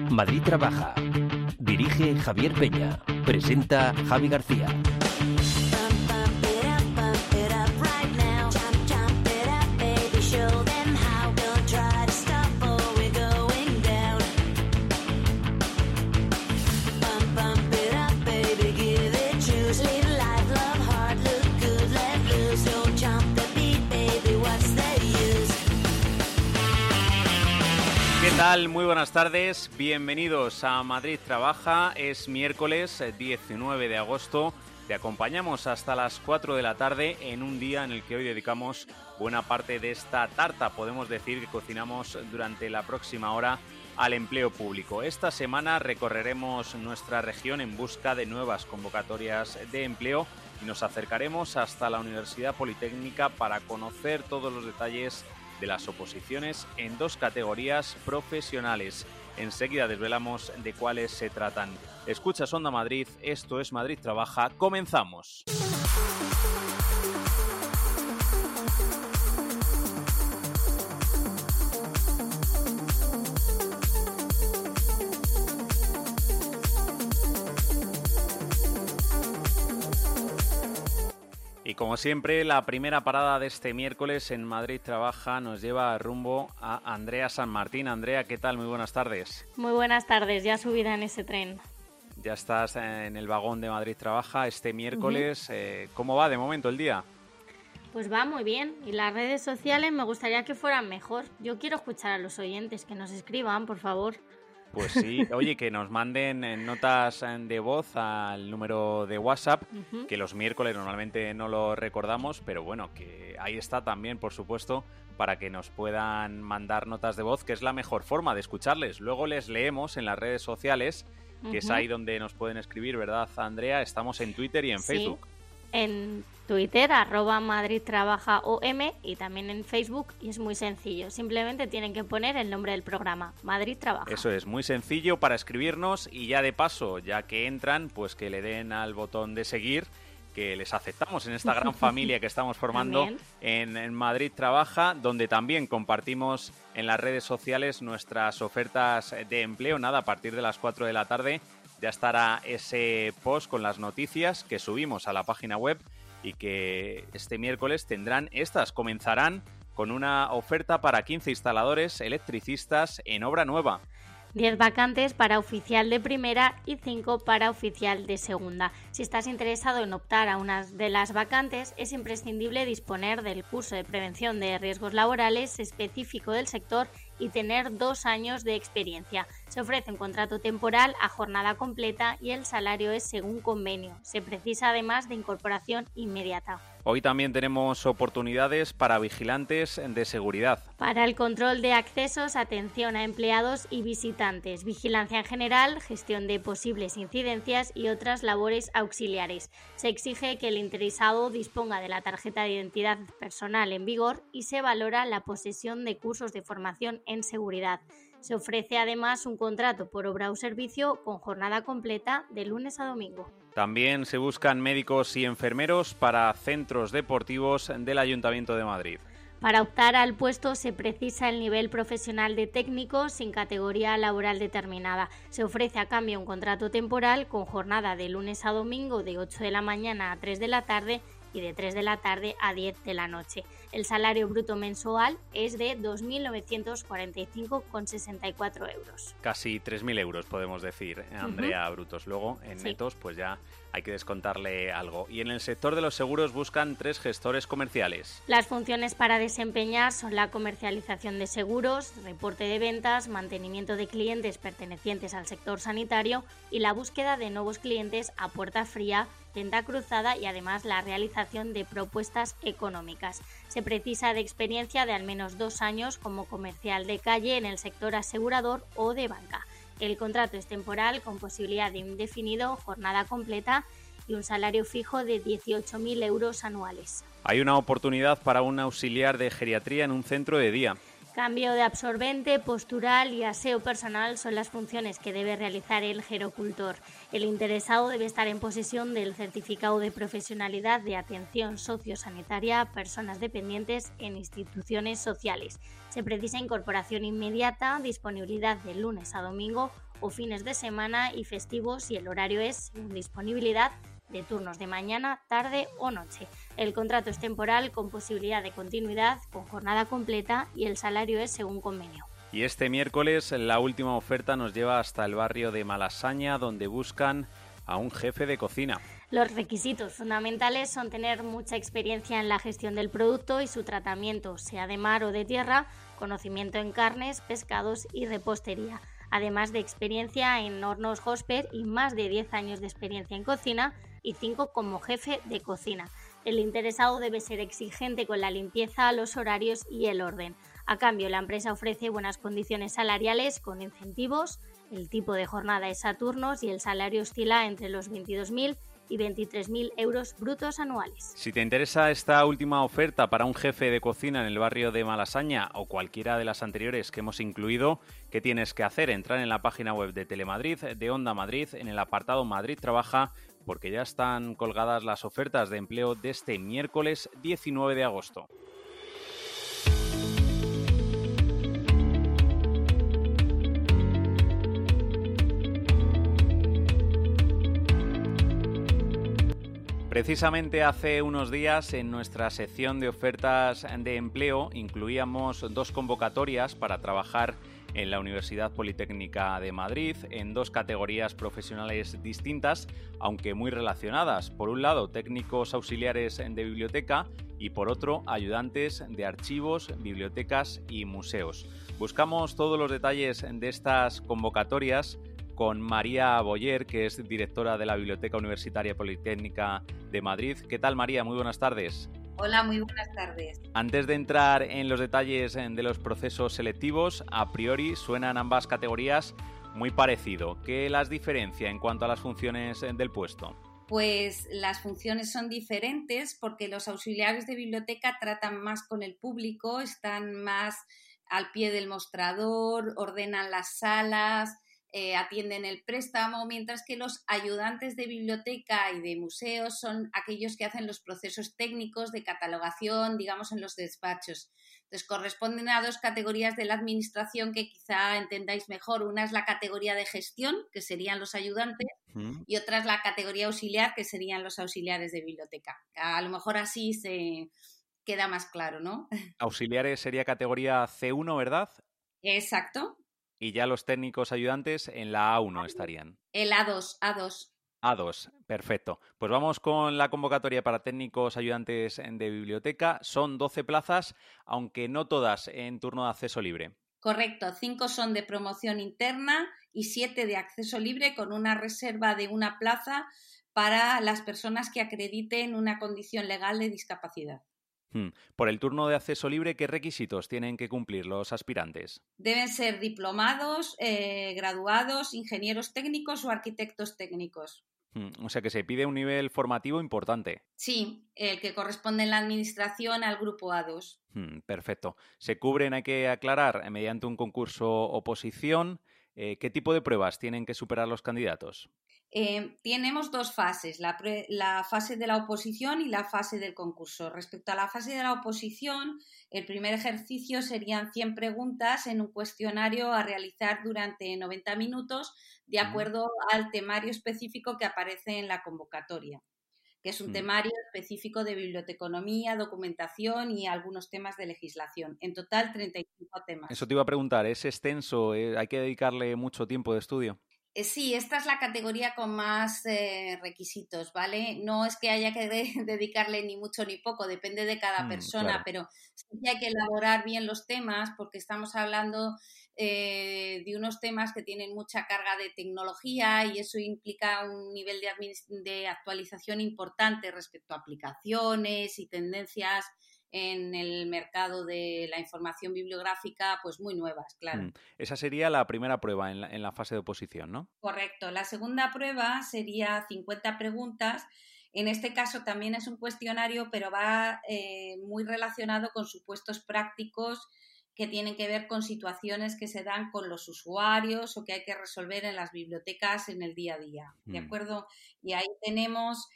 Madrid Trabaja. Dirige Javier Peña. Presenta Javi García. ¿Qué tal? Muy buenas tardes, bienvenidos a Madrid Trabaja. Es miércoles 19 de agosto, te acompañamos hasta las 4 de la tarde en un día en el que hoy dedicamos buena parte de esta tarta, podemos decir que cocinamos durante la próxima hora al empleo público. Esta semana recorreremos nuestra región en busca de nuevas convocatorias de empleo y nos acercaremos hasta la Universidad Politécnica para conocer todos los detalles de las oposiciones en dos categorías profesionales. Enseguida desvelamos de cuáles se tratan. Escuchas Onda Madrid, esto es Madrid Trabaja, comenzamos. Y como siempre, la primera parada de este miércoles en Madrid Trabaja nos lleva rumbo a Andrea San Martín. Andrea, ¿qué tal? Muy buenas tardes. Muy buenas tardes, ya subida en ese tren. Ya estás en el vagón de Madrid Trabaja este miércoles. ¿Cómo va de momento el día? Pues va muy bien. Y las redes sociales me gustaría que fueran mejor. Yo quiero escuchar a los oyentes, que nos escriban, por favor. Pues sí, oye, que nos manden notas de voz al número de WhatsApp, que los miércoles normalmente no lo recordamos, pero bueno, que ahí está también, por supuesto, para que nos puedan mandar notas de voz, que es la mejor forma de escucharles. Luego les leemos en las redes sociales, que es ahí donde nos pueden escribir, ¿verdad, Andrea? Estamos en Twitter y en Facebook. En Twitter, @MadridTrabajaOM, y también en Facebook, y es muy sencillo. Simplemente tienen que poner el nombre del programa, Madrid Trabaja. Eso es, muy sencillo para escribirnos y ya de paso, ya que entran, pues que le den al botón de seguir, que les aceptamos en esta gran familia que estamos formando en Madrid Trabaja, donde también compartimos en las redes sociales nuestras ofertas de empleo. Nada, a partir de las 4 de la tarde ya estará ese post con las noticias que subimos a la página web y que este miércoles tendrán estas. Comenzarán con una oferta para 15 instaladores electricistas en obra nueva. 10 vacantes para oficial de primera y 5 para oficial de segunda. Si estás interesado en optar a una de las vacantes, es imprescindible disponer del curso de prevención de riesgos laborales específico del sector y tener 2 años de experiencia. Se ofrece un contrato temporal a jornada completa y el salario es según convenio. Se precisa además de incorporación inmediata. Hoy también tenemos oportunidades para vigilantes de seguridad. Para el control de accesos, atención a empleados y visitantes, vigilancia en general, gestión de posibles incidencias y otras labores auxiliares. Se exige que el interesado disponga de la tarjeta de identidad personal en vigor y se valora la posesión de cursos de formación en seguridad. Se ofrece además un contrato por obra o servicio con jornada completa de lunes a domingo. También se buscan médicos y enfermeros para centros deportivos del Ayuntamiento de Madrid. Para optar al puesto se precisa el nivel profesional de técnico sin categoría laboral determinada. Se ofrece a cambio un contrato temporal con jornada de lunes a domingo de 8 de la mañana a 3 de la tarde y de 3 de la tarde a 10 de la noche. El salario bruto mensual es de 2.945,64 euros. Casi 3.000 euros podemos decir, Andrea, brutos. Luego, en netos, pues ya hay que descontarle algo. Y en el sector de los seguros buscan 3 gestores comerciales. Las funciones para desempeñar son la comercialización de seguros, reporte de ventas, mantenimiento de clientes pertenecientes al sector sanitario y la búsqueda de nuevos clientes a puerta fría, venta cruzada y además la realización de propuestas económicas. Se precisa de experiencia de al menos 2 años como comercial de calle en el sector asegurador o de banca. El contrato es temporal con posibilidad de indefinido, jornada completa y un salario fijo de 18.000 euros anuales. Hay una oportunidad para un auxiliar de geriatría en un centro de día. Cambio de absorbente, postural y aseo personal son las funciones que debe realizar el gerocultor. El interesado debe estar en posesión del certificado de profesionalidad de atención sociosanitaria a personas dependientes en instituciones sociales. Se precisa incorporación inmediata, disponibilidad de lunes a domingo, o fines de semana y festivos, y el horario es según disponibilidad de turnos de mañana, tarde o noche. El contrato es temporal con posibilidad de continuidad, con jornada completa, y el salario es según convenio. Y este miércoles la última oferta nos lleva hasta el barrio de Malasaña, donde buscan a un jefe de cocina. Los requisitos fundamentales son tener mucha experiencia en la gestión del producto y su tratamiento, sea de mar o de tierra, conocimiento en carnes, pescados y repostería, además de experiencia en hornos Hosper y más de 10 años de experiencia en cocina y 5 como jefe de cocina. El interesado debe ser exigente con la limpieza, los horarios y el orden. A cambio, la empresa ofrece buenas condiciones salariales con incentivos, el tipo de jornada es a turnos y el salario oscila entre los 22.000 y 23.000 euros brutos anuales. Si te interesa esta última oferta para un jefe de cocina en el barrio de Malasaña o cualquiera de las anteriores que hemos incluido, ¿qué tienes que hacer? Entrar en la página web de Telemadrid, de Onda Madrid, en el apartado Madrid Trabaja, porque ya están colgadas las ofertas de empleo de este miércoles 19 de agosto. Precisamente hace unos días en nuestra sección de ofertas de empleo incluíamos 2 convocatorias para trabajar en la Universidad Politécnica de Madrid en 2 categorías profesionales distintas, aunque muy relacionadas. Por un lado, técnicos auxiliares de biblioteca y por otro, ayudantes de archivos, bibliotecas y museos. Buscamos todos los detalles de estas convocatorias con María Boyer, que es directora de la Biblioteca Universitaria Politécnica de Madrid. ¿Qué tal, María? Muy buenas tardes. Hola, muy buenas tardes. Antes de entrar en los detalles de los procesos selectivos, a priori suenan ambas categorías muy parecido. ¿Qué las diferencia en cuanto a las funciones del puesto? Pues las funciones son diferentes porque los auxiliares de biblioteca tratan más con el público, están más al pie del mostrador, ordenan las salas, atienden el préstamo, mientras que los ayudantes de biblioteca y de museos son aquellos que hacen los procesos técnicos de catalogación, digamos, en los despachos. Entonces, corresponden a 2 categorías de la administración que quizá entendáis mejor. Una es la categoría de gestión, que serían los ayudantes, y otra es la categoría auxiliar, que serían los auxiliares de biblioteca. A lo mejor así se queda más claro, ¿no? Auxiliares sería categoría C1, ¿verdad? Exacto. Y ya los técnicos ayudantes en la A1 estarían. El A2. A2, perfecto. Pues vamos con la convocatoria para técnicos ayudantes de biblioteca. Son 12 plazas, aunque no todas en turno de acceso libre. Correcto, 5 son de promoción interna y 7 de acceso libre, con una reserva de una plaza para las personas que acrediten una condición legal de discapacidad. Por el turno de acceso libre, ¿qué requisitos tienen que cumplir los aspirantes? Deben ser diplomados, graduados, ingenieros técnicos o arquitectos técnicos. O sea que se pide un nivel formativo importante. Sí, el que corresponde en la administración al grupo A2. Perfecto. Se cubren, hay que aclarar, mediante un concurso oposición. ¿Qué tipo de pruebas tienen que superar los candidatos? Tenemos 2 fases, la fase de la oposición y la fase del concurso. Respecto a la fase de la oposición, el primer ejercicio serían 100 preguntas en un cuestionario a realizar durante 90 minutos de acuerdo al temario específico que aparece en la convocatoria, que es un temario específico de biblioteconomía, documentación y algunos temas de legislación. En total, 35 temas. Eso te iba a preguntar, ¿es extenso? ¿Hay que dedicarle mucho tiempo de estudio? Sí, esta es la categoría con más requisitos, ¿vale? No es que haya que dedicarle ni mucho ni poco, depende de cada persona, claro. pero sí que hay que elaborar bien los temas porque estamos hablando de unos temas que tienen mucha carga de tecnología y eso implica un nivel de actualización importante respecto a aplicaciones y tendencias en el mercado de la información bibliográfica, pues muy nuevas, claro. Esa sería la primera prueba en la fase de oposición, ¿no? Correcto. La segunda prueba sería 50 preguntas. En este caso también es un cuestionario, pero va muy relacionado con supuestos prácticos que tienen que ver con situaciones que se dan con los usuarios o que hay que resolver en las bibliotecas en el día a día, ¿de acuerdo? Y ahí tenemos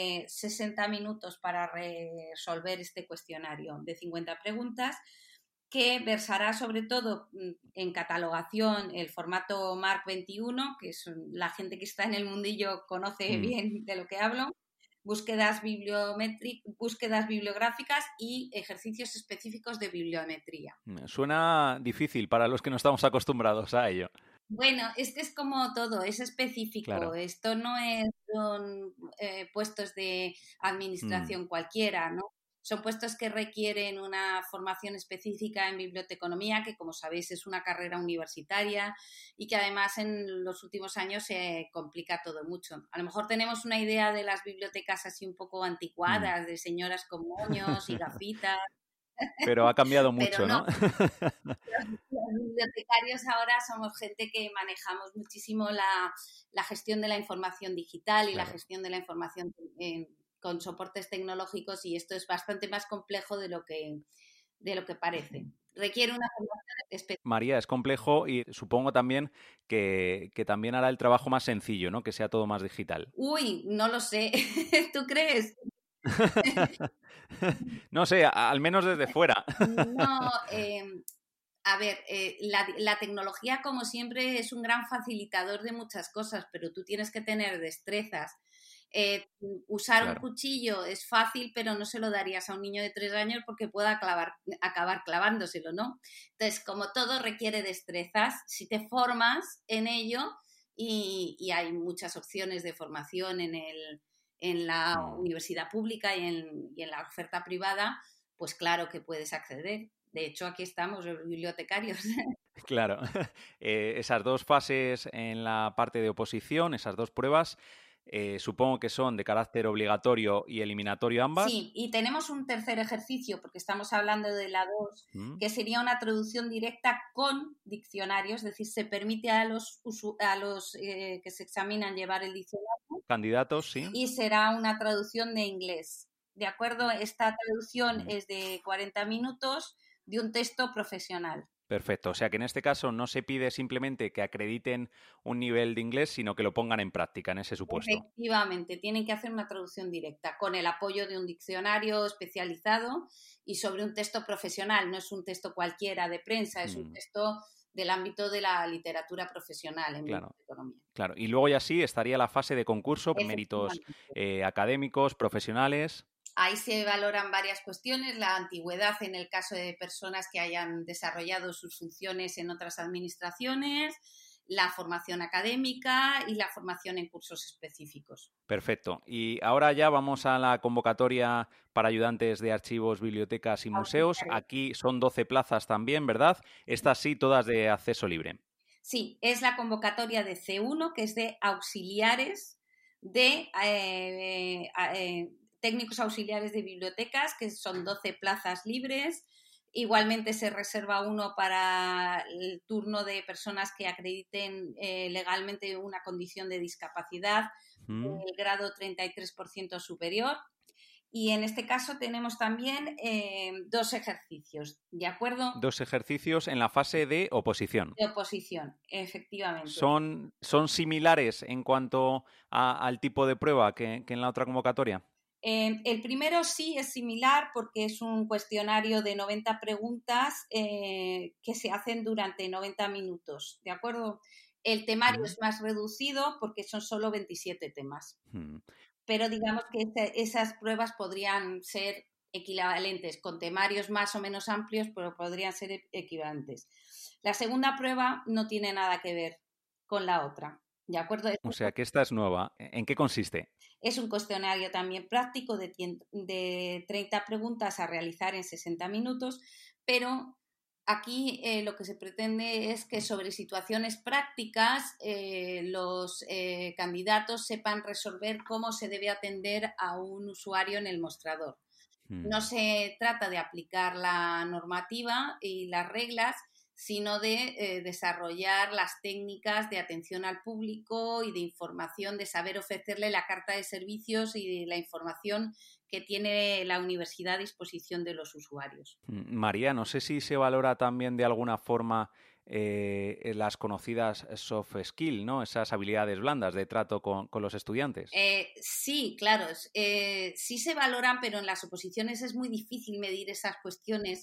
60 minutos para resolver este cuestionario de 50 preguntas. que versará sobre todo en catalogación el formato Marc 21, que es la gente que está en el mundillo conoce bien de lo que hablo, búsquedas bibliográficas y ejercicios específicos de bibliometría. Suena difícil para los que no estamos acostumbrados a ello. Bueno, es que es como todo, es específico. Claro. Esto no son puestos de administración cualquiera, ¿no? Son puestos que requieren una formación específica en biblioteconomía, que como sabéis es una carrera universitaria y que además en los últimos años se complica todo mucho. A lo mejor tenemos una idea de las bibliotecas así un poco anticuadas, de señoras con moños y gafitas. Pero ha cambiado mucho, Pero ¿no? Los bibliotecarios ahora somos gente que manejamos muchísimo la gestión de la información digital y la gestión de la información con soportes tecnológicos, y esto es bastante más complejo de lo que parece. Requiere una formación específica. María, es complejo y supongo también que también hará el trabajo más sencillo, ¿no? Que sea todo más digital. Uy, no lo sé. ¿Tú crees? No sé, al menos desde fuera. No, a ver, la tecnología, como siempre, es un gran facilitador de muchas cosas, pero tú tienes que tener destrezas. Usar un cuchillo es fácil, pero no se lo darías a un niño de 3 años porque pueda acabar clavándoselo, ¿no? Entonces, como todo requiere destrezas, si te formas en ello, y hay muchas opciones de formación en la universidad pública y en la oferta privada, pues claro que puedes acceder. De hecho, aquí estamos, los bibliotecarios. Claro. Esas dos fases en la parte de oposición, esas dos pruebas, supongo que son de carácter obligatorio y eliminatorio ambas. Sí, y tenemos un tercer ejercicio, porque estamos hablando de la 2, que sería una traducción directa con diccionario, es decir, se permite a los que se examinan llevar el diccionario. Candidatos, sí. Y será una traducción de inglés. ¿De acuerdo? Esta traducción es de 40 minutos de un texto profesional. Perfecto. O sea que en este caso no se pide simplemente que acrediten un nivel de inglés, sino que lo pongan en práctica en ese supuesto. Efectivamente, tienen que hacer una traducción directa con el apoyo de un diccionario especializado y sobre un texto profesional. No es un texto cualquiera de prensa, es un texto del ámbito de la literatura profesional en biblioteconomía. Claro, y luego ya sí estaría la fase de concurso, méritos académicos, profesionales. Ahí se valoran varias cuestiones, la antigüedad en el caso de personas que hayan desarrollado sus funciones en otras administraciones, la formación académica y la formación en cursos específicos. Perfecto. Y ahora ya vamos a la convocatoria para ayudantes de archivos, bibliotecas y museos. Aquí son 12 plazas también, ¿verdad? Estas sí, todas de acceso libre. Sí, es la convocatoria de C1, que es de auxiliares de técnicos auxiliares de bibliotecas, que son 12 plazas libres. Igualmente se reserva uno para el turno de personas que acrediten legalmente una condición de discapacidad del grado 33% superior. Y en este caso tenemos también 2 ejercicios, ¿de acuerdo? 2 ejercicios en la fase de oposición. De oposición, efectivamente. ¿Son similares en cuanto al tipo de prueba que en la otra convocatoria? El primero sí es similar porque es un cuestionario de 90 preguntas que se hacen durante 90 minutos, ¿de acuerdo? El temario es más reducido porque son solo 27 temas. Pero digamos que esas pruebas podrían ser equivalentes, con temarios más o menos amplios, pero podrían ser equivalentes. La segunda prueba no tiene nada que ver con la otra, ¿de acuerdo? O sea que esta es nueva. ¿En qué consiste? Es un cuestionario también práctico de 30 preguntas a realizar en 60 minutos, pero aquí lo que se pretende es que sobre situaciones prácticas los candidatos sepan resolver cómo se debe atender a un usuario en el mostrador. No se trata de aplicar la normativa y las reglas, sino de desarrollar las técnicas de atención al público y de información, de saber ofrecerle la carta de servicios y de la información que tiene la universidad a disposición de los usuarios. María, no sé si se valora también de alguna forma las conocidas soft skills, ¿no? Esas habilidades blandas de trato con los estudiantes. Sí, claro, sí se valoran, pero en las oposiciones es muy difícil medir esas cuestiones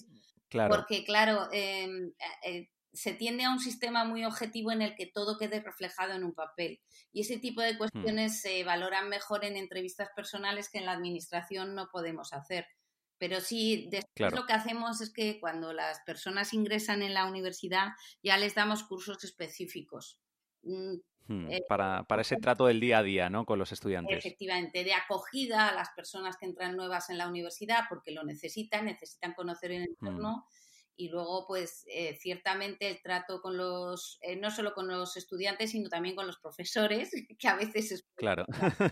Claro. Porque, claro, se tiende a un sistema muy objetivo en el que todo quede reflejado en un papel. Y ese tipo de cuestiones se valoran mejor en entrevistas personales que en la administración no podemos hacer. Pero sí, después lo que hacemos es que cuando las personas ingresan en la universidad ya les damos cursos específicos. Para ese trato del día a día, ¿no?, con los estudiantes. Efectivamente, de acogida a las personas que entran nuevas en la universidad porque lo necesitan conocer el entorno. Y luego, pues, ciertamente el trato con los, no solo con los estudiantes, sino también con los profesores, que a veces es... Claro.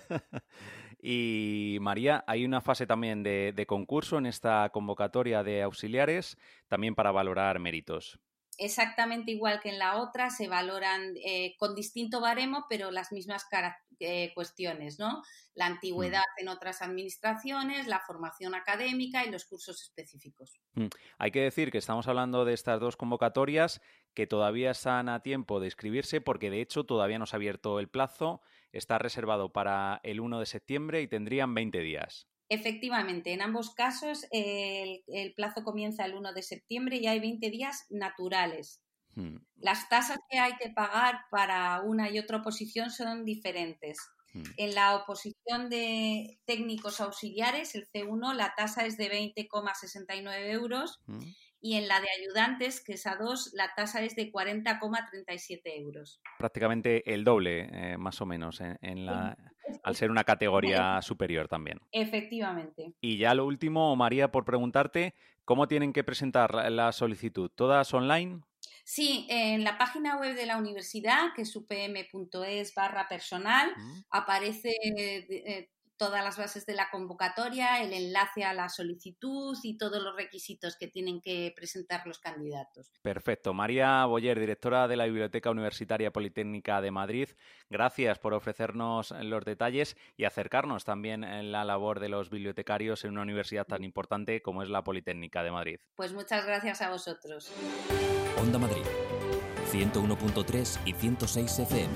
Y, María, hay una fase también de concurso en esta convocatoria de auxiliares, también para valorar méritos. Exactamente igual que en la otra, se valoran con distinto baremo, pero las mismas cuestiones, ¿no? La antigüedad en otras administraciones, la formación académica y los cursos específicos. Hay que decir que estamos hablando de estas dos convocatorias que todavía están a tiempo de inscribirse porque, de hecho, todavía no se ha abierto el plazo. Está reservado para el 1 de septiembre y tendrían 20 días. Efectivamente, en ambos casos el plazo comienza el 1 de septiembre y hay 20 días naturales. Las tasas que hay que pagar para una y otra oposición son diferentes. En la oposición de técnicos auxiliares, el C1, la tasa es de 20,69 euros y en la de ayudantes, que es A2, la tasa es de 40,37 euros. Prácticamente el doble, más o menos, al ser una categoría superior también. Efectivamente. Y ya lo último, María, por preguntarte, ¿cómo tienen que presentar la solicitud? ¿Todas online? Sí, en la página web de la universidad, que es upm.es/personal, aparece todas las bases de la convocatoria, el enlace a la solicitud y todos los requisitos que tienen que presentar los candidatos. Perfecto. María Boyer, directora de la Biblioteca Universitaria Politécnica de Madrid, gracias por ofrecernos los detalles y acercarnos también en la labor de los bibliotecarios en una universidad tan importante como es la Politécnica de Madrid. Pues muchas gracias a vosotros. Onda Madrid, 101.3 y 106 FM.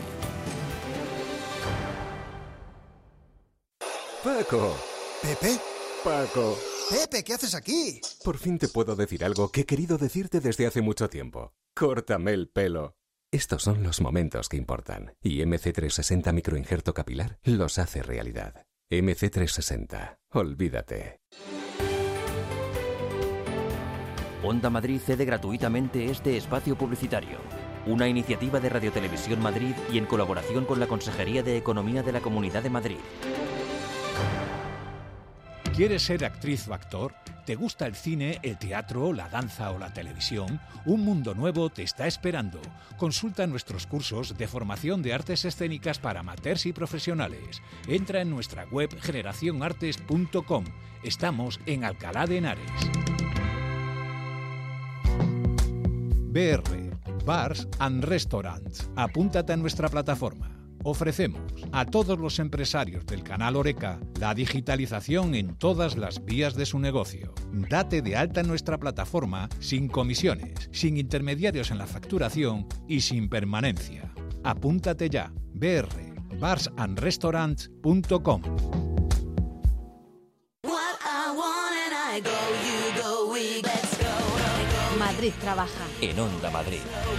Paco. ¿Pepe? Paco. Pepe, ¿qué haces aquí? Por fin te puedo decir algo que he querido decirte desde hace mucho tiempo. Córtame el pelo. Estos son los momentos que importan. Y MC360 microinjerto capilar los hace realidad. MC360. Olvídate. Onda Madrid cede gratuitamente este espacio publicitario. Una iniciativa de Radio Televisión Madrid y en colaboración con la Consejería de Economía de la Comunidad de Madrid. ¿Quieres ser actriz o actor? ¿Te gusta el cine, el teatro, la danza o la televisión? Un mundo nuevo te está esperando. Consulta nuestros cursos de formación de artes escénicas para amateurs y profesionales. Entra en nuestra web generacionartes.com. Estamos en Alcalá de Henares. BR, Bars and Restaurants. Apúntate a nuestra plataforma. Ofrecemos a todos los empresarios del canal Horeca la digitalización en todas las vías de su negocio. Date de alta en nuestra plataforma sin comisiones, sin intermediarios en la facturación y sin permanencia. Apúntate ya. BR, barsandrestaurants.com. Madrid trabaja. En Onda Madrid.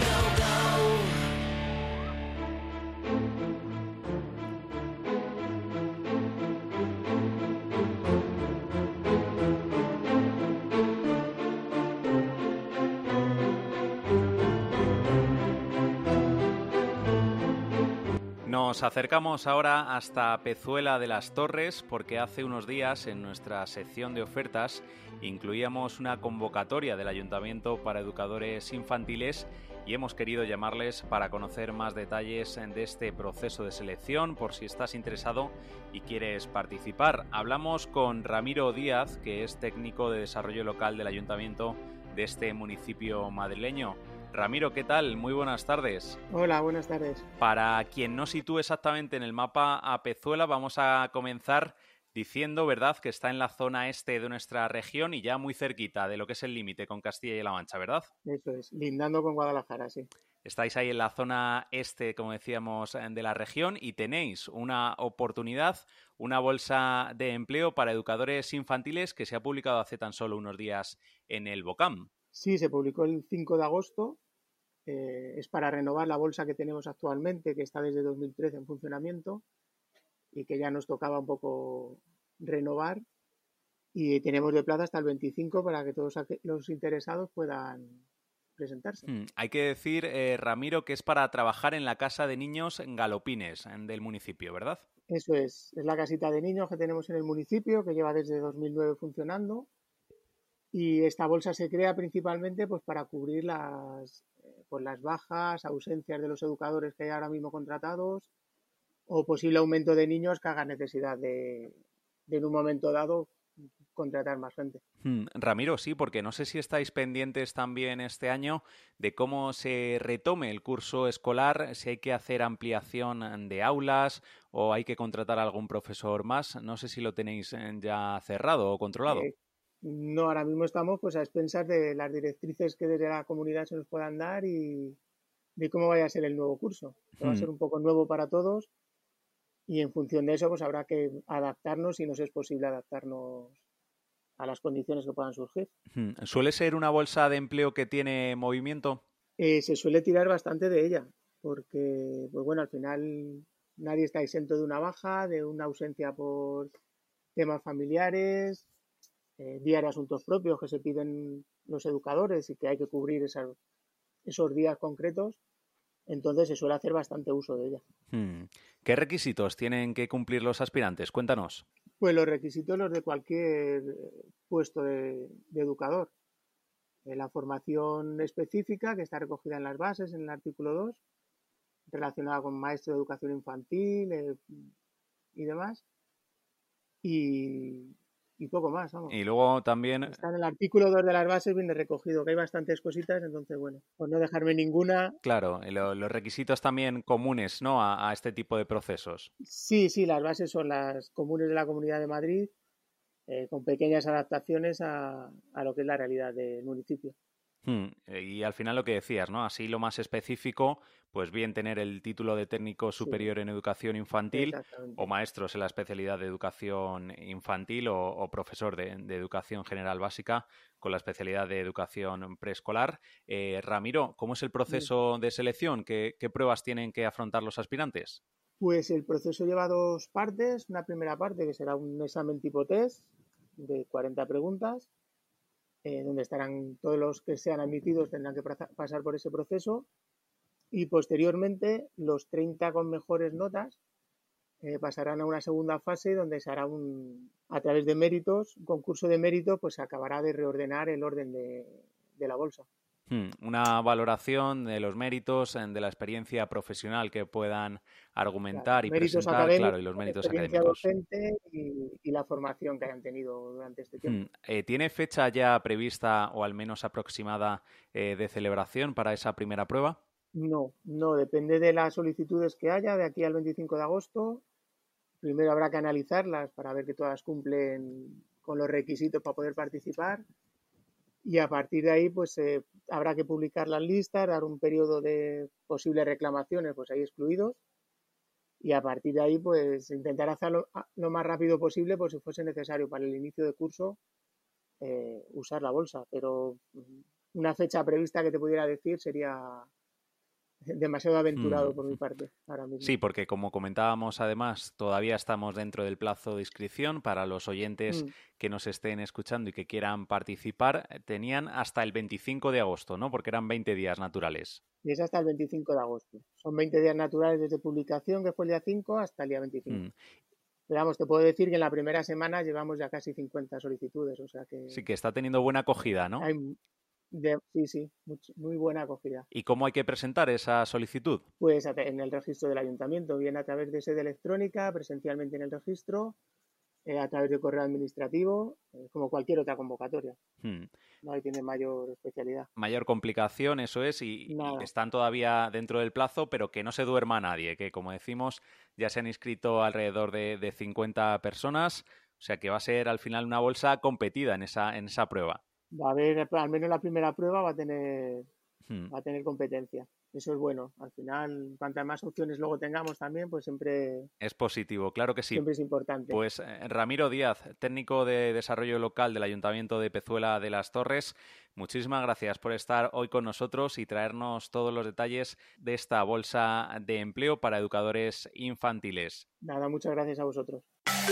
Nos acercamos ahora hasta Pezuela de las Torres porque hace unos días en nuestra sección de ofertas incluíamos una convocatoria del Ayuntamiento para educadores infantiles y hemos querido llamarles para conocer más detalles de este proceso de selección por si estás interesado y quieres participar. Hablamos con Ramiro Díaz, que es técnico de desarrollo local del Ayuntamiento de este municipio madrileño. Ramiro, ¿qué tal? Muy buenas tardes. Hola, buenas tardes. Para quien no sitúe exactamente en el mapa a Pezuela, vamos a comenzar diciendo, ¿verdad?, que está en la zona este de nuestra región y ya muy cerquita de lo que es el límite con Castilla y La Mancha, ¿verdad? Eso es, lindando con Guadalajara, sí. Estáis ahí en la zona este, como decíamos, de la región y tenéis una oportunidad, una bolsa de empleo para educadores infantiles que se ha publicado hace tan solo unos días en el BOCAM. Sí, se publicó el 5 de agosto. Es para renovar la bolsa que tenemos actualmente, que está desde 2013 en funcionamiento y que ya nos tocaba un poco renovar. Y tenemos de plazo hasta el 25 para que todos los interesados puedan presentarse. Hay que decir, Ramiro, que es para trabajar en la Casa de Niños en Galopines, del municipio, ¿verdad? Eso es la casita de niños que tenemos en el municipio, que lleva desde 2009 funcionando. Y esta bolsa se crea principalmente pues para cubrir las bajas, ausencias de los educadores que hay ahora mismo contratados o posible aumento de niños que hagan necesidad de en un momento dado contratar más gente. Ramiro, sí, porque no sé si estáis pendientes también este año de cómo se retome el curso escolar, si hay que hacer ampliación de aulas o hay que contratar a algún profesor más. No sé si lo tenéis ya cerrado o controlado. No, ahora mismo estamos pues a expensas de las directrices que desde la comunidad se nos puedan dar y de cómo vaya a ser el nuevo curso. Va a ser un poco nuevo para todos y en función de eso pues habrá que adaptarnos si nos es posible adaptarnos a las condiciones que puedan surgir. ¿Suele ser una bolsa de empleo que tiene movimiento? Se suele tirar bastante de ella porque, pues bueno, al final nadie está exento de una baja, de una ausencia por temas familiares, día de asuntos propios que se piden los educadores y que hay que cubrir esos días concretos, entonces se suele hacer bastante uso de ella. ¿Qué requisitos tienen que cumplir los aspirantes? Cuéntanos. Pues los requisitos los de cualquier puesto de educador. La formación específica que está recogida en las bases, en el artículo 2, relacionada con maestro de educación infantil y demás. Y poco más, vamos. Y luego también... Está en el artículo 2 de las bases, viene recogido, que hay bastantes cositas, entonces, bueno, por no dejarme ninguna... Claro, los requisitos también comunes, ¿no?, a este tipo de procesos. Sí, las bases son las comunes de la Comunidad de Madrid, con pequeñas adaptaciones a lo que es la realidad del municipio. Y al final lo que decías, ¿no? Así lo más específico, pues bien tener el título de técnico superior en educación infantil o maestros en la especialidad de educación infantil o profesor de educación general básica con la especialidad de educación preescolar. Ramiro, ¿cómo es el proceso de selección? ¿Qué pruebas tienen que afrontar los aspirantes? Pues el proceso lleva dos partes. Una primera parte que será un examen tipo test de 40 preguntas, donde estarán todos los que sean admitidos, tendrán que pasar por ese proceso y posteriormente los 30 con mejores notas pasarán a una segunda fase donde se hará a través de méritos, un concurso de mérito, pues se acabará de reordenar el orden de la bolsa. Una valoración de los méritos, de la experiencia profesional que puedan argumentar y presentar, claro, y los méritos académicos. Docente y la formación que hayan tenido durante este tiempo. ¿Tiene fecha ya prevista o al menos aproximada de celebración para esa primera prueba? No, depende de las solicitudes que haya de aquí al 25 de agosto. Primero habrá que analizarlas para ver que todas cumplen con los requisitos para poder participar. Y a partir de ahí pues habrá que publicar las listas, dar un periodo de posibles reclamaciones, pues ahí excluidos, y a partir de ahí pues intentar hacerlo lo más rápido posible por si fuese necesario para el inicio de curso usar la bolsa, pero una fecha prevista que te pudiera decir sería demasiado aventurado por mi parte ahora mismo. Sí, porque como comentábamos además, todavía estamos dentro del plazo de inscripción para los oyentes que nos estén escuchando y que quieran participar. Tenían hasta el 25 de agosto, ¿no? Porque eran 20 días naturales. Y es hasta el 25 de agosto. Son 20 días naturales desde publicación, que fue el día 5, hasta el día 25. Pero vamos, te puedo decir que en la primera semana llevamos ya casi 50 solicitudes, o sea que... Sí, que está teniendo buena acogida, ¿no? Sí, muy buena acogida. ¿Y cómo hay que presentar esa solicitud? Pues en el registro del ayuntamiento, bien a través de sede electrónica, presencialmente en el registro, a través de correo administrativo, como cualquier otra convocatoria. No tiene mayor especialidad. Mayor complicación, eso es, y que están todavía dentro del plazo, pero que no se duerma nadie, que como decimos, ya se han inscrito alrededor de 50 personas, o sea que va a ser al final una bolsa competida en esa prueba. Va a haber, al menos la primera prueba va a tener competencia. eso es bueno. Al final, cuantas más opciones luego tengamos también, pues siempre es positivo, claro que sí. Siempre es importante. Pues Ramiro Díaz, técnico de desarrollo local del Ayuntamiento de Pezuela de las Torres, muchísimas gracias por estar hoy con nosotros y traernos todos los detalles de esta bolsa de empleo para educadores infantiles. Nada, muchas gracias a vosotros.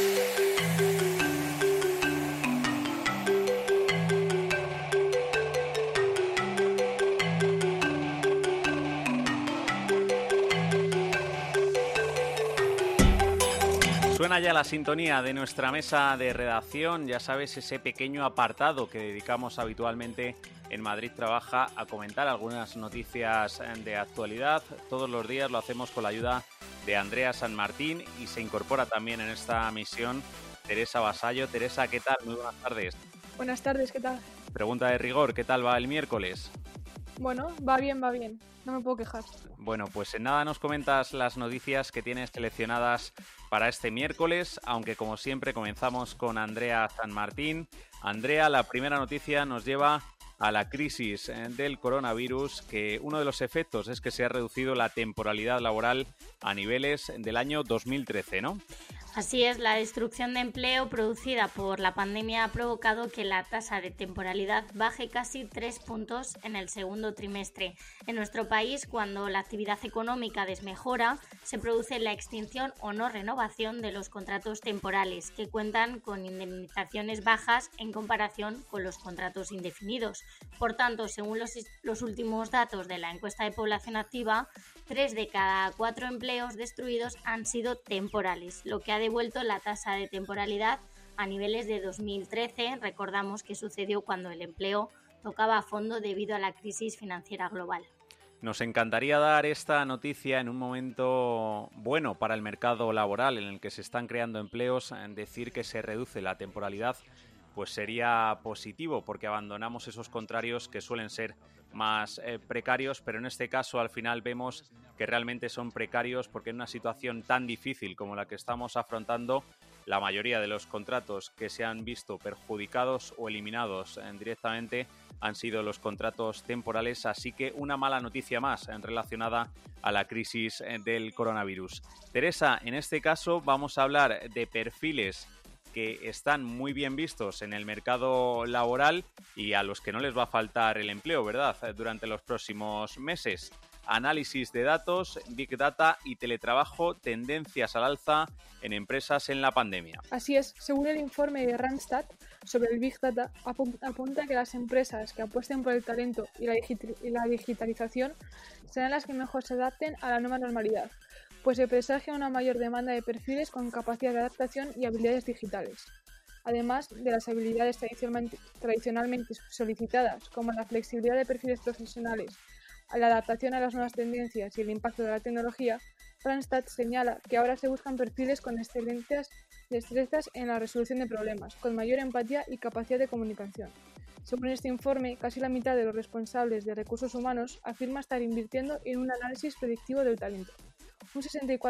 Suena ya la sintonía de nuestra mesa de redacción, ya sabes, ese pequeño apartado que dedicamos habitualmente en Madrid Trabaja a comentar algunas noticias de actualidad. Todos los días lo hacemos con la ayuda de Andrea San Martín y se incorpora también en esta misión Teresa Vasallo. Teresa, ¿qué tal? Muy buenas tardes. Buenas tardes, ¿qué tal? Pregunta de rigor, ¿qué tal va el miércoles? Bueno, va bien, no me puedo quejar. Bueno, pues en nada nos comentas las noticias que tienes seleccionadas para este miércoles, aunque como siempre comenzamos con Andrea San Martín. Andrea, la primera noticia nos lleva a la crisis del coronavirus, que uno de los efectos es que se ha reducido la temporalidad laboral a niveles del año 2013, ¿no? Así es, la destrucción de empleo producida por la pandemia ha provocado que la tasa de temporalidad baje casi 3 puntos en el segundo trimestre. En nuestro país, cuando la actividad económica desmejora, se produce la extinción o no renovación de los contratos temporales, que cuentan con indemnizaciones bajas en comparación con los contratos indefinidos. Por tanto, según los últimos datos de la encuesta de población activa, 3 de cada 4 empleos destruidos han sido temporales, lo que ha devuelto la tasa de temporalidad a niveles de 2013. Recordamos que sucedió cuando el empleo tocaba a fondo debido a la crisis financiera global. Nos encantaría dar esta noticia en un momento bueno para el mercado laboral en el que se están creando empleos. Decir que se reduce la temporalidad pues sería positivo, porque abandonamos esos contrarios que suelen ser más precarios, pero en este caso al final vemos que realmente son precarios porque en una situación tan difícil como la que estamos afrontando, la mayoría de los contratos que se han visto perjudicados o eliminados directamente han sido los contratos temporales, así que una mala noticia más relacionada a la crisis del coronavirus. Teresa, en este caso vamos a hablar de perfiles que están muy bien vistos en el mercado laboral y a los que no les va a faltar el empleo, ¿verdad?, durante los próximos meses. Análisis de datos, Big Data y teletrabajo, tendencias al alza en empresas en la pandemia. Así es, según el informe de Randstad sobre el Big Data, apunta que las empresas que apuesten por el talento y la digitalización serán las que mejor se adapten a la nueva normalidad, pues se presagia una mayor demanda de perfiles con capacidad de adaptación y habilidades digitales. Además de las habilidades tradicionalmente solicitadas, como la flexibilidad de perfiles profesionales, la adaptación a las nuevas tendencias y el impacto de la tecnología, Randstad señala que ahora se buscan perfiles con excelentes destrezas en la resolución de problemas, con mayor empatía y capacidad de comunicación. Según este informe, casi la mitad de los responsables de recursos humanos afirma estar invirtiendo en un análisis predictivo del talento. Un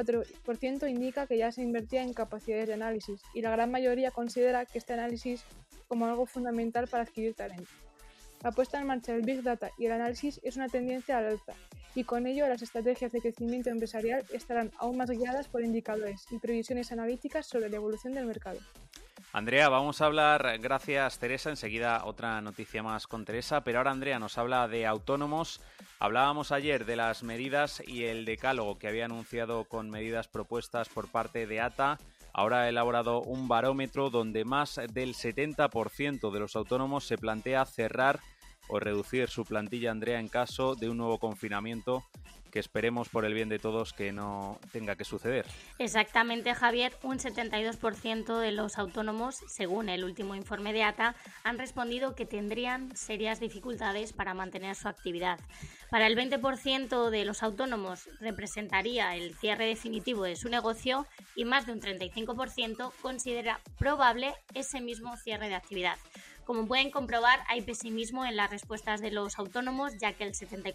64% indica que ya se invertía en capacidades de análisis y la gran mayoría considera que este análisis como algo fundamental para adquirir talento. La puesta en marcha del Big Data y el análisis es una tendencia al alza y con ello las estrategias de crecimiento empresarial estarán aún más guiadas por indicadores y previsiones analíticas sobre la evolución del mercado. Andrea, vamos a hablar, gracias Teresa, enseguida otra noticia más con Teresa, pero ahora Andrea nos habla de autónomos. Hablábamos ayer de las medidas y el decálogo que había anunciado con medidas propuestas por parte de ATA. Ahora ha elaborado un barómetro donde más del 70% de los autónomos se plantea cerrar o reducir su plantilla, Andrea, en caso de un nuevo confinamiento, que esperemos por el bien de todos que no tenga que suceder. Exactamente, Javier, un 72% de los autónomos, según el último informe de ATA, han respondido que tendrían serias dificultades para mantener su actividad. Para el 20% de los autónomos representaría el cierre definitivo de su negocio y más de un 35% considera probable ese mismo cierre de actividad. Como pueden comprobar, hay pesimismo en las respuestas de los autónomos, ya que el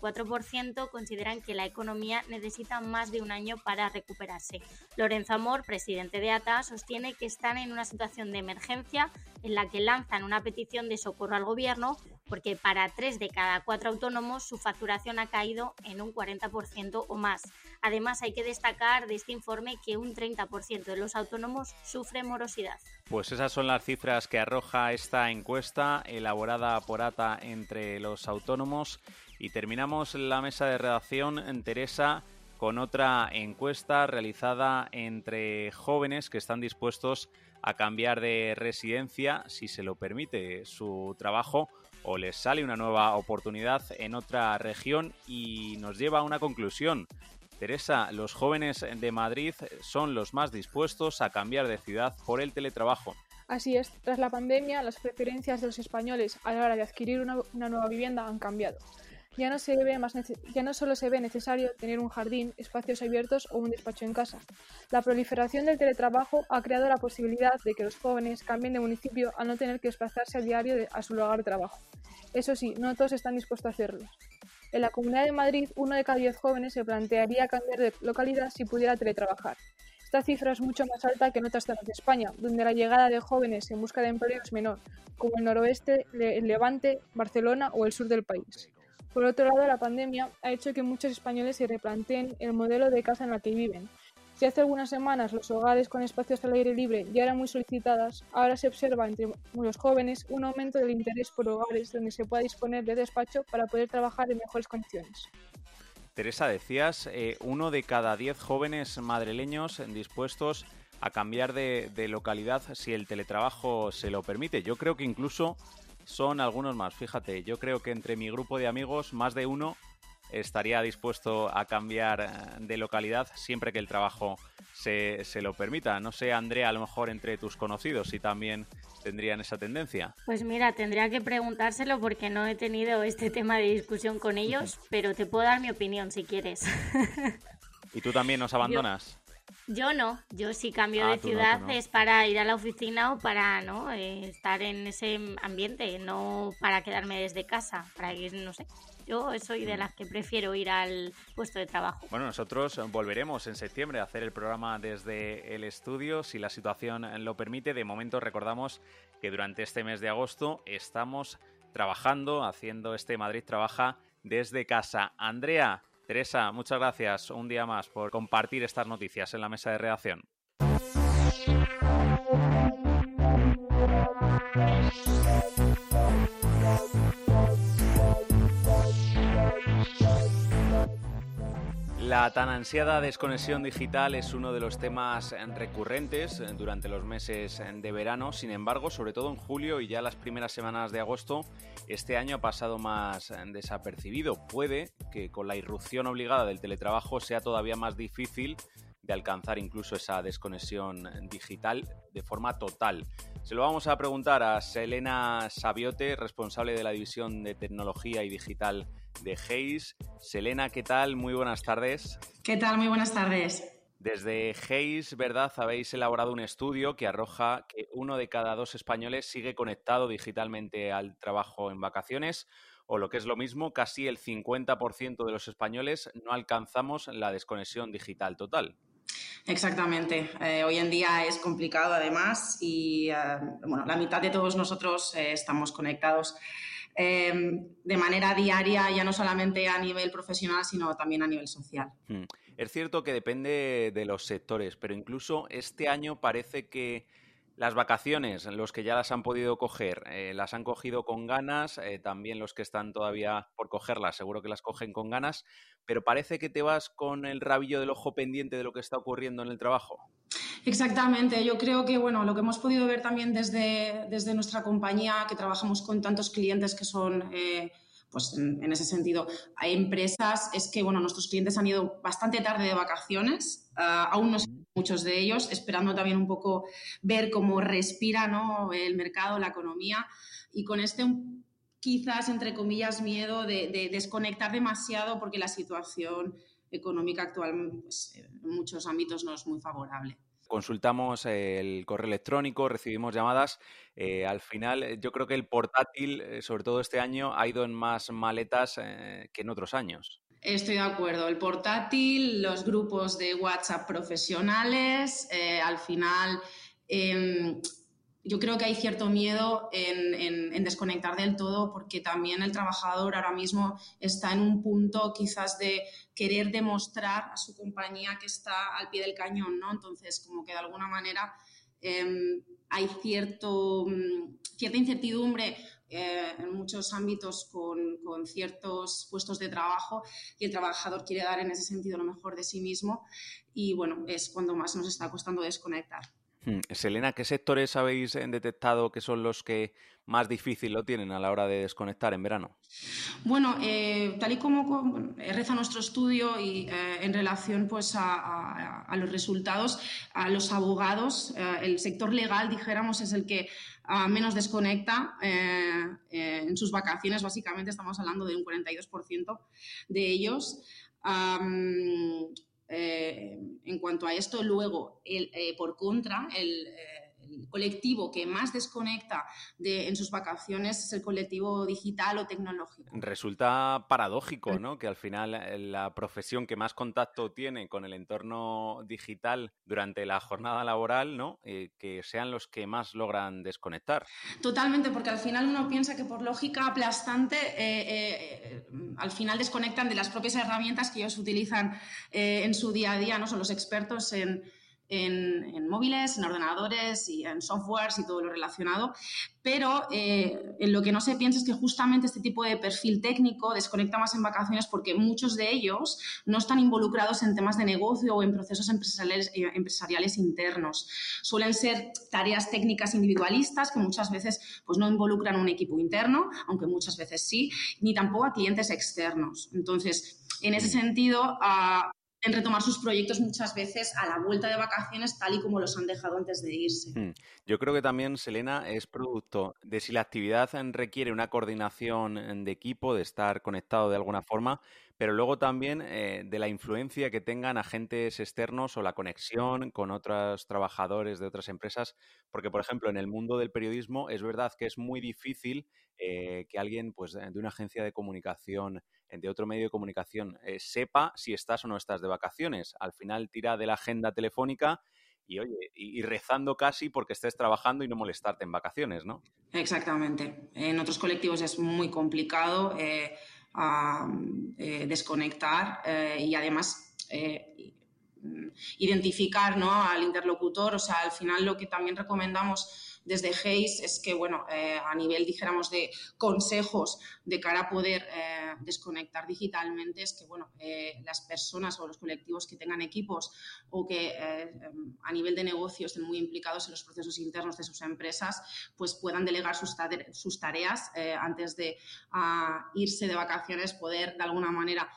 74% consideran que la economía necesita más de un año para recuperarse. Lorenzo Amor, presidente de ATA, sostiene que están en una situación de emergencia en la que lanzan una petición de socorro al gobierno porque para 3 de cada 4 autónomos su facturación ha caído en un 40% o más. Además, hay que destacar de este informe que un 30% de los autónomos sufre morosidad. Pues esas son las cifras que arroja esta encuesta elaborada por ATA entre los autónomos. Y terminamos la mesa de redacción, Teresa, con otra encuesta realizada entre jóvenes que están dispuestos a cambiar de residencia si se lo permite su trabajo o les sale una nueva oportunidad en otra región, y nos lleva a una conclusión. Teresa, los jóvenes de Madrid son los más dispuestos a cambiar de ciudad por el teletrabajo. Así es, tras la pandemia, las preferencias de los españoles a la hora de adquirir una nueva vivienda han cambiado. Ya no solo se ve necesario tener un jardín, espacios abiertos o un despacho en casa. La proliferación del teletrabajo ha creado la posibilidad de que los jóvenes cambien de municipio al no tener que desplazarse a diario a su lugar de trabajo. Eso sí, no todos están dispuestos a hacerlo. En la Comunidad de Madrid, 1 de cada 10 jóvenes se plantearía cambiar de localidad si pudiera teletrabajar. Esta cifra es mucho más alta que en otras zonas de España, donde la llegada de jóvenes en busca de empleo es menor, como el noroeste, el Levante, Barcelona o el sur del país. Por otro lado, la pandemia ha hecho que muchos españoles se replanteen el modelo de casa en la que viven. Si hace algunas semanas los hogares con espacios al aire libre ya eran muy solicitadas, ahora se observa entre los jóvenes un aumento del interés por hogares donde se pueda disponer de despacho para poder trabajar en mejores condiciones. Teresa, decías, 1 de cada 10 jóvenes madrileños dispuestos a cambiar de localidad si el teletrabajo se lo permite. Yo creo que incluso son algunos más. Fíjate, yo creo que entre mi grupo de amigos más de uno estaría dispuesto a cambiar de localidad siempre que el trabajo se lo permita. No sé, Andrea, a lo mejor entre tus conocidos si también tendrían esa tendencia. Pues mira, tendría que preguntárselo porque no he tenido este tema de discusión con ellos, pero te puedo dar mi opinión si quieres. ¿Y tú también nos abandonas? Yo no, yo si cambio de ciudad no. Es para ir a la oficina o para estar en ese ambiente, no para quedarme desde casa, para ir, no sé. Yo soy de las que prefiero ir al puesto de trabajo. Bueno, nosotros volveremos en septiembre a hacer el programa desde el estudio, si la situación lo permite. De momento recordamos que durante este mes de agosto estamos trabajando, haciendo este Madrid Trabaja desde casa. Andrea, Teresa, muchas gracias un día más por compartir estas noticias en la mesa de redacción. La tan ansiada desconexión digital es uno de los temas recurrentes durante los meses de verano. Sin embargo, sobre todo en julio y ya las primeras semanas de agosto, este año ha pasado más desapercibido. Puede que con la irrupción obligada del teletrabajo sea todavía más difícil de alcanzar incluso esa desconexión digital de forma total. Se lo vamos a preguntar a Selena Sabiote, responsable de la división de tecnología y digital de Hays. Selena, ¿qué tal? Muy buenas tardes. ¿Qué tal? Muy buenas tardes. Desde Hays, ¿verdad? Habéis elaborado un estudio que arroja que 1 de cada 2 españoles sigue conectado digitalmente al trabajo en vacaciones, o lo que es lo mismo, casi el 50% de los españoles no alcanzamos la desconexión digital total. Exactamente. Hoy en día es complicado además y la mitad de todos nosotros estamos conectados de manera diaria, ya no solamente a nivel profesional, sino también a nivel social. Es cierto que depende de los sectores, pero incluso este año parece que las vacaciones, los que ya las han podido coger, las han cogido con ganas, también los que están todavía por cogerlas, seguro que las cogen con ganas, pero parece que te vas con el rabillo del ojo pendiente de lo que está ocurriendo en el trabajo. Exactamente, yo creo que lo que hemos podido ver también desde nuestra compañía, que trabajamos con tantos clientes que son, en ese sentido, hay empresas, es que nuestros clientes han ido bastante tarde de vacaciones, aún no son muchos de ellos, esperando también un poco ver cómo respira, ¿no?, el mercado, la economía, y con quizás, entre comillas, miedo de desconectar demasiado porque la situación económica actual en muchos ámbitos no es muy favorable. Consultamos el correo electrónico, recibimos llamadas. Al final, yo creo que el portátil, sobre todo este año, ha ido en más maletas que en otros años. Estoy de acuerdo. El portátil, los grupos de WhatsApp profesionales, al final yo creo que hay cierto miedo en desconectar del todo, porque también el trabajador ahora mismo está en un punto quizás de querer demostrar a su compañía que está al pie del cañón, ¿no? Entonces, como que de alguna manera hay cierta incertidumbre en muchos ámbitos con ciertos puestos de trabajo, y el trabajador quiere dar en ese sentido lo mejor de sí mismo, y bueno, es cuando más nos está costando desconectar. Selena, ¿qué sectores habéis detectado que son los que más difícil lo tienen a la hora de desconectar en verano? Bueno, tal y como reza nuestro estudio y en relación pues a los resultados, a los abogados, el sector legal, dijéramos, es el que menos desconecta en sus vacaciones. Básicamente estamos hablando de un 42% de ellos. En cuanto a esto, luego, por contra, el colectivo que más desconecta en sus vacaciones es el colectivo digital o tecnológico. Resulta paradójico, ¿no?, que al final la profesión que más contacto tiene con el entorno digital durante la jornada laboral, ¿no?, que sean los que más logran desconectar. Totalmente, porque al final uno piensa que por lógica aplastante al final desconectan de las propias herramientas que ellos utilizan en su día a día, ¿no? Son los expertos en móviles, en ordenadores y en softwares y todo lo relacionado, pero en lo que no se piensa es que justamente este tipo de perfil técnico desconecta más en vacaciones, porque muchos de ellos no están involucrados en temas de negocio o en procesos empresariales internos. Suelen ser tareas técnicas individualistas que muchas veces pues, no involucran un equipo interno, aunque muchas veces sí, ni tampoco a clientes externos. Entonces, en ese sentido, en retomar sus proyectos muchas veces a la vuelta de vacaciones, tal y como los han dejado antes de irse. Yo creo que también, Selena, es producto de si la actividad requiere una coordinación de equipo, de estar conectado de alguna forma, pero luego también de la influencia que tengan agentes externos o la conexión con otros trabajadores de otras empresas, porque, por ejemplo, en el mundo del periodismo es verdad que es muy difícil que alguien pues, de una agencia de comunicación, de otro medio de comunicación, sepa si estás o no estás de vacaciones. Al final tira de la agenda telefónica y, oye, y rezando casi porque estés trabajando y no molestarte en vacaciones, ¿no? Exactamente. En otros colectivos es muy complicado desconectar y además identificar, ¿no?, al interlocutor. O sea, al final lo que también recomendamos desde Hayes es que, bueno, a nivel, dijéramos, de consejos de cara a poder desconectar digitalmente, es que, bueno, las personas o los colectivos que tengan equipos o que a nivel de negocio estén muy implicados en los procesos internos de sus empresas, pues puedan delegar sus tareas antes de irse de vacaciones, poder de alguna manera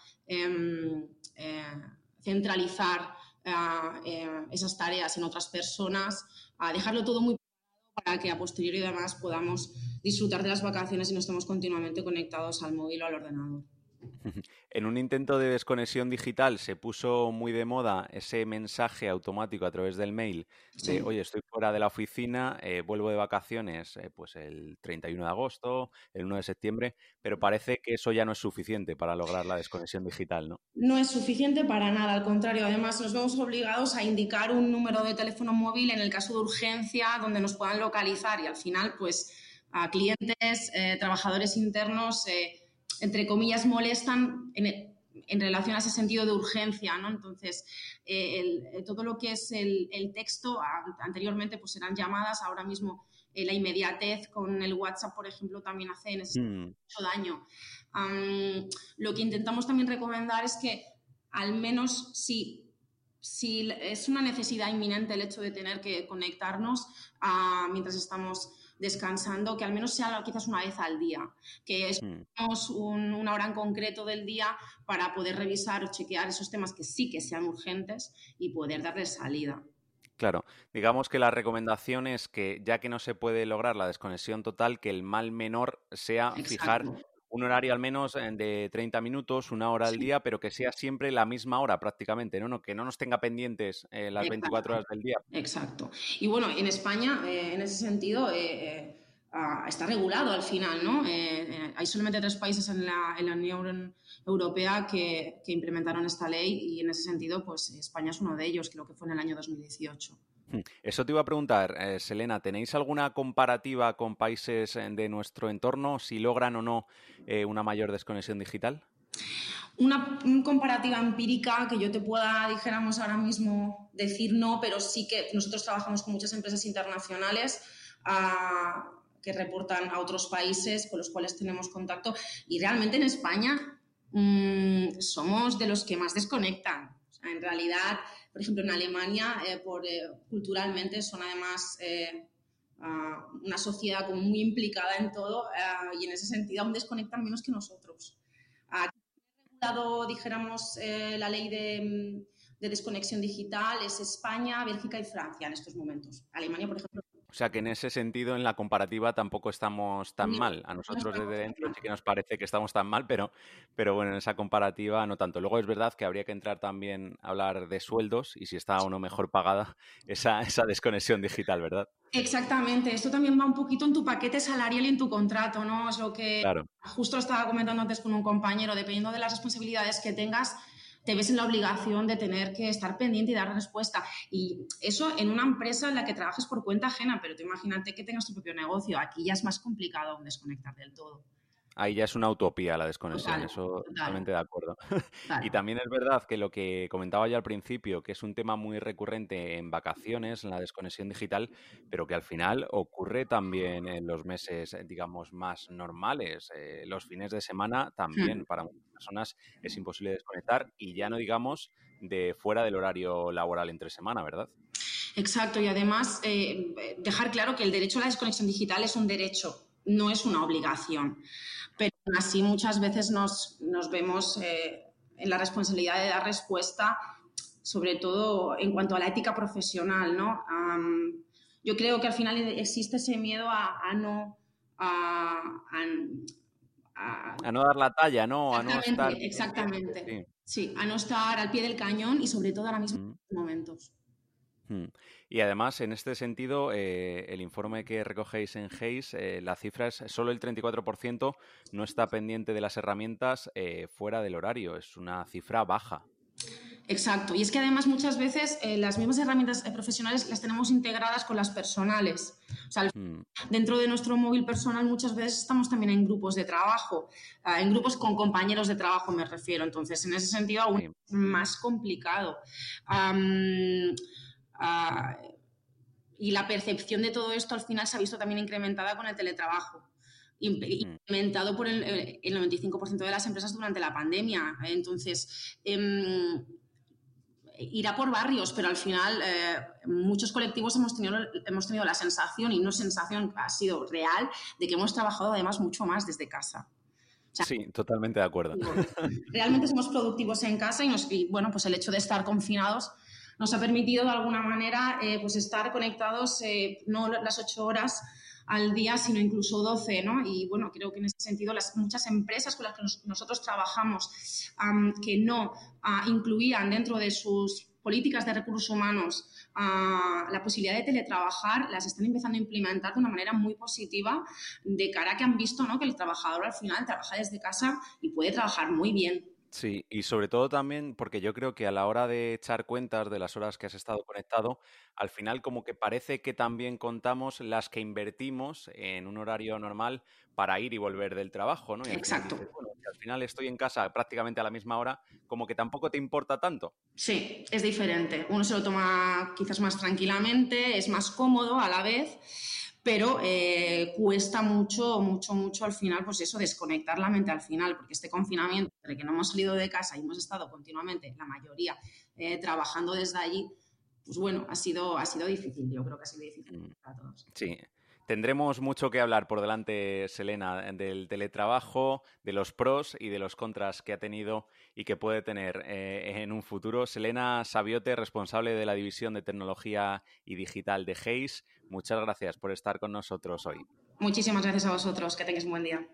centralizar esas tareas en otras personas, dejarlo todo muy para que a posteriori además podamos disfrutar de las vacaciones y no estemos continuamente conectados al móvil o al ordenador. En un intento de desconexión digital se puso muy de moda ese mensaje automático a través del mail de, oye, estoy fuera de la oficina, vuelvo de vacaciones pues el 31 de agosto, el 1 de septiembre, pero parece que eso ya no es suficiente para lograr la desconexión digital, ¿no? No es suficiente para nada, al contrario. Además, nos vemos obligados a indicar un número de teléfono móvil en el caso de urgencia donde nos puedan localizar, y al final, pues, a clientes, trabajadores internos, entre comillas, molestan en relación a ese sentido de urgencia, ¿no? Entonces, todo lo que es el texto, anteriormente pues eran llamadas, ahora mismo la inmediatez con el WhatsApp, por ejemplo, también hace en ese sentido mucho daño. Lo que intentamos también recomendar es que al menos si es una necesidad inminente el hecho de tener que conectarnos mientras estamos descansando, que al menos sea quizás una vez al día, que es una hora en concreto del día para poder revisar o chequear esos temas que sí que sean urgentes y poder darles salida. Claro, digamos que la recomendación es que, ya que no se puede lograr la desconexión total, que el mal menor sea fijar un horario al menos de 30 minutos, una hora al día, pero que sea siempre la misma hora prácticamente, ¿no? Que no nos tenga pendientes las 24 horas del día. Exacto. Y bueno, en España, en ese sentido, está regulado al final, ¿no? Hay solamente 3 países en la Unión Europea que implementaron esta ley, y en ese sentido, pues España es uno de ellos, creo que fue en el año 2018. Eso te iba a preguntar, Selena, ¿tenéis alguna comparativa con países de nuestro entorno, si logran o no una mayor desconexión digital? Una comparativa empírica que yo te pueda, dijéramos ahora mismo, decir no, pero sí que nosotros trabajamos con muchas empresas internacionales que reportan a otros países con los cuales tenemos contacto, y realmente en España somos de los que más desconectan. O sea, en realidad, por ejemplo, en Alemania, culturalmente son además una sociedad como muy implicada en todo, y en ese sentido aún desconectan menos que nosotros. Dado, dijéramos, la ley de desconexión digital es España, Bélgica y Francia en estos momentos. Alemania, por ejemplo. O sea que en ese sentido, en la comparativa, tampoco estamos tan mal. A nosotros desde dentro sí que nos parece que estamos tan mal, pero bueno, en esa comparativa no tanto. Luego es verdad que habría que entrar también a hablar de sueldos y si está o no mejor pagada esa desconexión digital, ¿verdad? Exactamente. Esto también va un poquito en tu paquete salarial y en tu contrato, ¿no? Es lo que justo lo estaba comentando antes con un compañero. Dependiendo de las responsabilidades que tengas, te ves en la obligación de tener que estar pendiente y dar respuesta. Y eso en una empresa en la que trabajes por cuenta ajena, pero tú imagínate que tengas tu propio negocio. Aquí ya es más complicado desconectar del todo. Ahí ya es una utopía la desconexión, eso totalmente de acuerdo. Y también es verdad que lo que comentaba yo al principio, que es un tema muy recurrente en vacaciones, en la desconexión digital, pero que al final ocurre también en los meses, digamos, más normales. Los fines de semana también para muchas personas es imposible desconectar y ya no digamos de fuera del horario laboral entre semana, ¿verdad? Exacto, y además dejar claro que el derecho a la desconexión digital es un derecho, no es una obligación. Pero así muchas veces nos vemos en la responsabilidad de dar respuesta, sobre todo en cuanto a la ética profesional, ¿no? Yo creo que al final existe ese miedo a no dar la talla, ¿no? A no estar... Exactamente. Sí, a no estar al pie del cañón y sobre todo ahora mismo en estos momentos. Y además, en este sentido, el informe que recogéis en Hays, la cifra es solo el 34% no está pendiente de las herramientas fuera del horario. Es una cifra baja. Exacto. Y es que además muchas veces las mismas herramientas profesionales las tenemos integradas con las personales. O sea, dentro de nuestro móvil personal muchas veces estamos también en grupos de trabajo, en grupos con compañeros de trabajo me refiero. Entonces, en ese sentido aún es más complicado. Y la percepción de todo esto al final se ha visto también incrementada con el teletrabajo, implementado por el 95% de las empresas durante la pandemia. Entonces, irá por barrios, pero al final muchos colectivos hemos tenido la sensación, y no sensación, ha sido real, de que hemos trabajado además mucho más desde casa. O sea, sí, totalmente de acuerdo. Realmente somos productivos en casa y bueno, pues el hecho de estar confinados nos ha permitido de alguna manera pues estar conectados no las 8 horas al día, sino incluso 12, ¿no? Y bueno, creo que en ese sentido muchas empresas con las que nosotros trabajamos que no incluían dentro de sus políticas de recursos humanos la posibilidad de teletrabajar, las están empezando a implementar de una manera muy positiva de cara a que han visto, ¿no?, que el trabajador al final trabaja desde casa y puede trabajar muy bien. Sí, y sobre todo también porque yo creo que a la hora de echar cuentas de las horas que has estado conectado, al final como que parece que también contamos las que invertimos en un horario normal para ir y volver del trabajo, ¿no? Y exacto. Dices, bueno, si al final estoy en casa prácticamente a la misma hora, como que tampoco te importa tanto. Sí, es diferente. Uno se lo toma quizás más tranquilamente, es más cómodo a la vez, pero cuesta mucho al final, pues eso, desconectar la mente al final, porque este confinamiento, entre que no hemos salido de casa y hemos estado continuamente, la mayoría, trabajando desde allí, pues bueno, ha sido difícil. Yo creo que ha sido difícil para todos. Sí. Tendremos mucho que hablar por delante, Selena, del teletrabajo, de los pros y de los contras que ha tenido y que puede tener en un futuro. Selena Sabiote, responsable de la División de Tecnología y Digital de Hays, muchas gracias por estar con nosotros hoy. Muchísimas gracias a vosotros, que tengáis un buen día.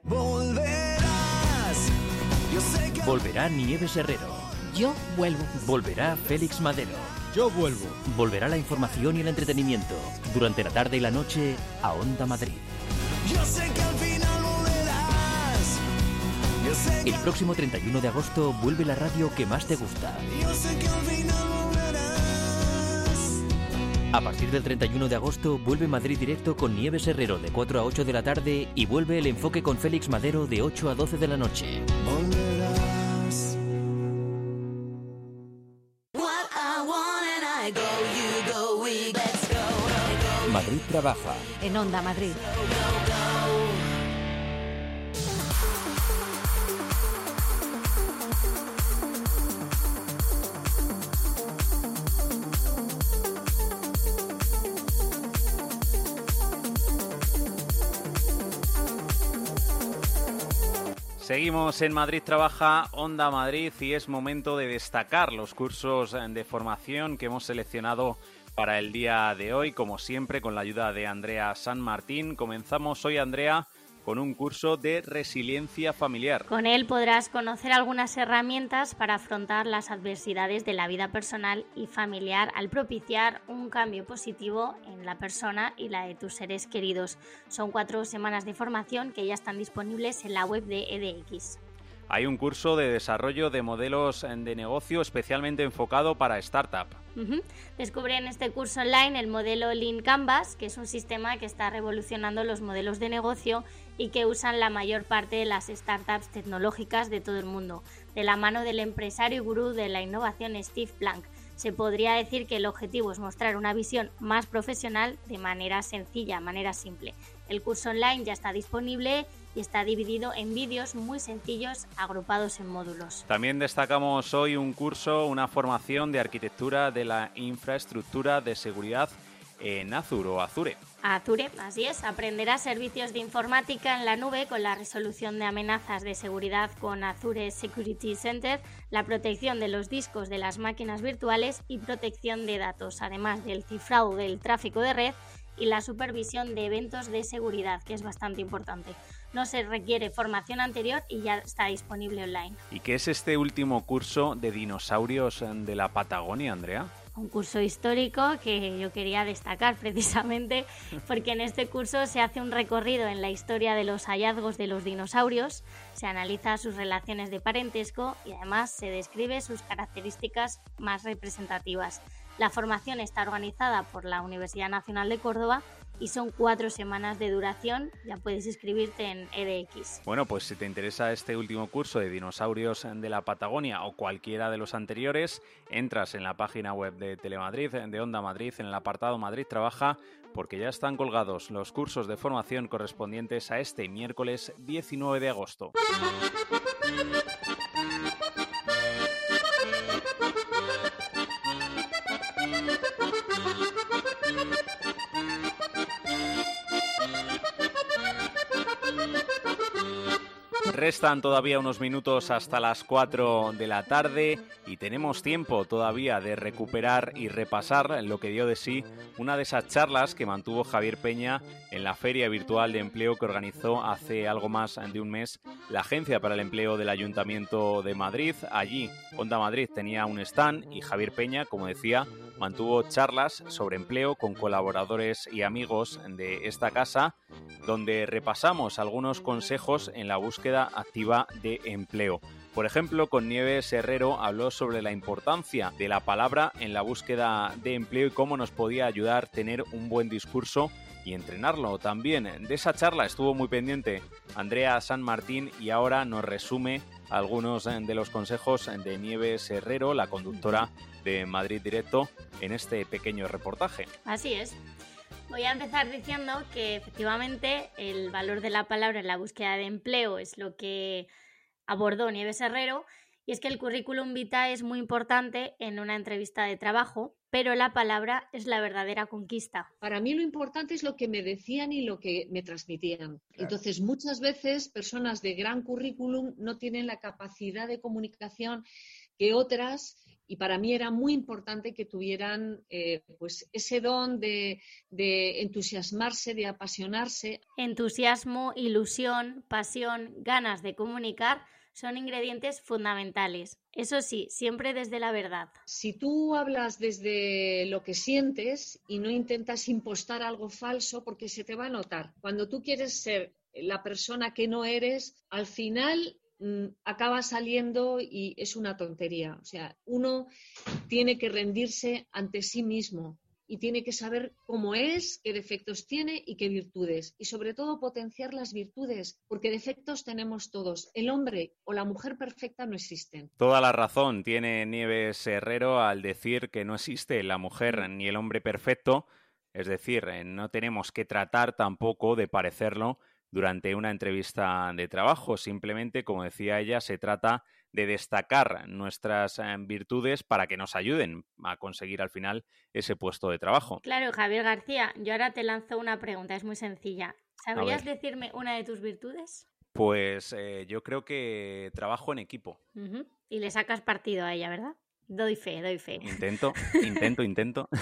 Volverá Nieves Herrero. Yo vuelvo. Volverá Félix Madero. Yo vuelvo. Volverá la información y el entretenimiento durante la tarde y la noche a Onda Madrid. Yo sé que al final volverás. Yo sé que el próximo 31 de agosto vuelve la radio que más te gusta. Yo sé que al final volverás. A partir del 31 de agosto vuelve Madrid Directo con Nieves Herrero de 4 a 8 de la tarde y vuelve El Enfoque con Félix Madero de 8 a 12 de la noche. Volverás. Madrid Trabaja. En Onda Madrid. Seguimos en Madrid Trabaja, Onda Madrid, y es momento de destacar los cursos de formación que hemos seleccionado para el día de hoy, como siempre con la ayuda de Andrea San Martín. Comenzamos hoy, Andrea, con un curso de resiliencia familiar. Con él podrás conocer algunas herramientas para afrontar las adversidades de la vida personal y familiar al propiciar un cambio positivo en la persona y la de tus seres queridos. Son 4 semanas de formación que ya están disponibles en la web de EDX. Hay un curso de desarrollo de modelos de negocio especialmente enfocado para startup. Descubre en este curso online el modelo Lean Canvas, que es un sistema que está revolucionando los modelos de negocio y que usan la mayor parte de las startups tecnológicas de todo el mundo, de la mano del empresario y gurú de la innovación Steve Blank. Se podría decir que el objetivo es mostrar una visión más profesional de manera sencilla, manera simple. El curso online ya está disponible y está dividido en vídeos muy sencillos agrupados en módulos. También destacamos hoy un curso, una formación de arquitectura de la infraestructura de seguridad en Azure o Azure. Azure, así es, aprenderás servicios de informática en la nube con la resolución de amenazas de seguridad con Azure Security Center, la protección de los discos de las máquinas virtuales y protección de datos, además del cifrado del tráfico de red y la supervisión de eventos de seguridad, que es bastante importante. No se requiere formación anterior y ya está disponible online. ¿Y qué es este último curso de dinosaurios de la Patagonia, Andrea? Un curso histórico que yo quería destacar precisamente porque en este curso se hace un recorrido en la historia de los hallazgos de los dinosaurios, se analiza sus relaciones de parentesco y además se describe sus características más representativas. La formación está organizada por la Universidad Nacional de Córdoba y son 4 semanas de duración. Ya puedes inscribirte en EDX. Bueno, pues si te interesa este último curso de dinosaurios de la Patagonia o cualquiera de los anteriores, entras en la página web de Telemadrid, de Onda Madrid, en el apartado Madrid Trabaja, porque ya están colgados los cursos de formación correspondientes a este miércoles 19 de agosto. Restan todavía unos minutos hasta las 4 de la tarde y tenemos tiempo todavía de recuperar y repasar lo que dio de sí una de esas charlas que mantuvo Javier Peña en la Feria Virtual de Empleo que organizó hace algo más de un mes la Agencia para el Empleo del Ayuntamiento de Madrid. Allí Onda Madrid tenía un stand y Javier Peña, como decía, mantuvo charlas sobre empleo con colaboradores y amigos de esta casa, donde repasamos algunos consejos en la búsqueda activa de empleo. Por ejemplo, con Nieves Herrero habló sobre la importancia de la palabra en la búsqueda de empleo y cómo nos podía ayudar tener un buen discurso y entrenarlo también. De esa charla estuvo muy pendiente Andrea San Martín y ahora nos resume algunos de los consejos de Nieves Herrero, la conductora de Madrid Directo, en este pequeño reportaje. Así es. Voy a empezar diciendo que efectivamente el valor de la palabra en la búsqueda de empleo es lo que abordó Nieves Herrero, y es que el currículum vitae es muy importante en una entrevista de trabajo, pero la palabra es la verdadera conquista. Para mí lo importante es lo que me decían y lo que me transmitían. Claro. Entonces, muchas veces personas de gran currículum no tienen la capacidad de comunicación que otras, y para mí era muy importante que tuvieran pues ese don de entusiasmarse, de apasionarse. Entusiasmo, ilusión, pasión, ganas de comunicar son ingredientes fundamentales. Eso sí, siempre desde la verdad. Si tú hablas desde lo que sientes y no intentas impostar algo falso, porque se te va a notar. Cuando tú quieres ser la persona que no eres, al final acaba saliendo y es una tontería. O sea, uno tiene que rendirse ante sí mismo y tiene que saber cómo es, qué defectos tiene y qué virtudes. Y sobre todo potenciar las virtudes, porque defectos tenemos todos. El hombre o la mujer perfecta no existen. Toda la razón tiene Nieves Herrero al decir que no existe la mujer ni el hombre perfecto. Es decir, no tenemos que tratar tampoco de parecerlo durante una entrevista de trabajo. Simplemente, como decía ella, se trata de destacar nuestras virtudes para que nos ayuden a conseguir al final ese puesto de trabajo. Claro, Javier García, yo ahora te lanzo una pregunta, es muy sencilla. ¿Sabrías decirme una de tus virtudes? Pues yo creo que trabajo en equipo. Y le sacas partido a ella, ¿verdad? Doy fe. Intento.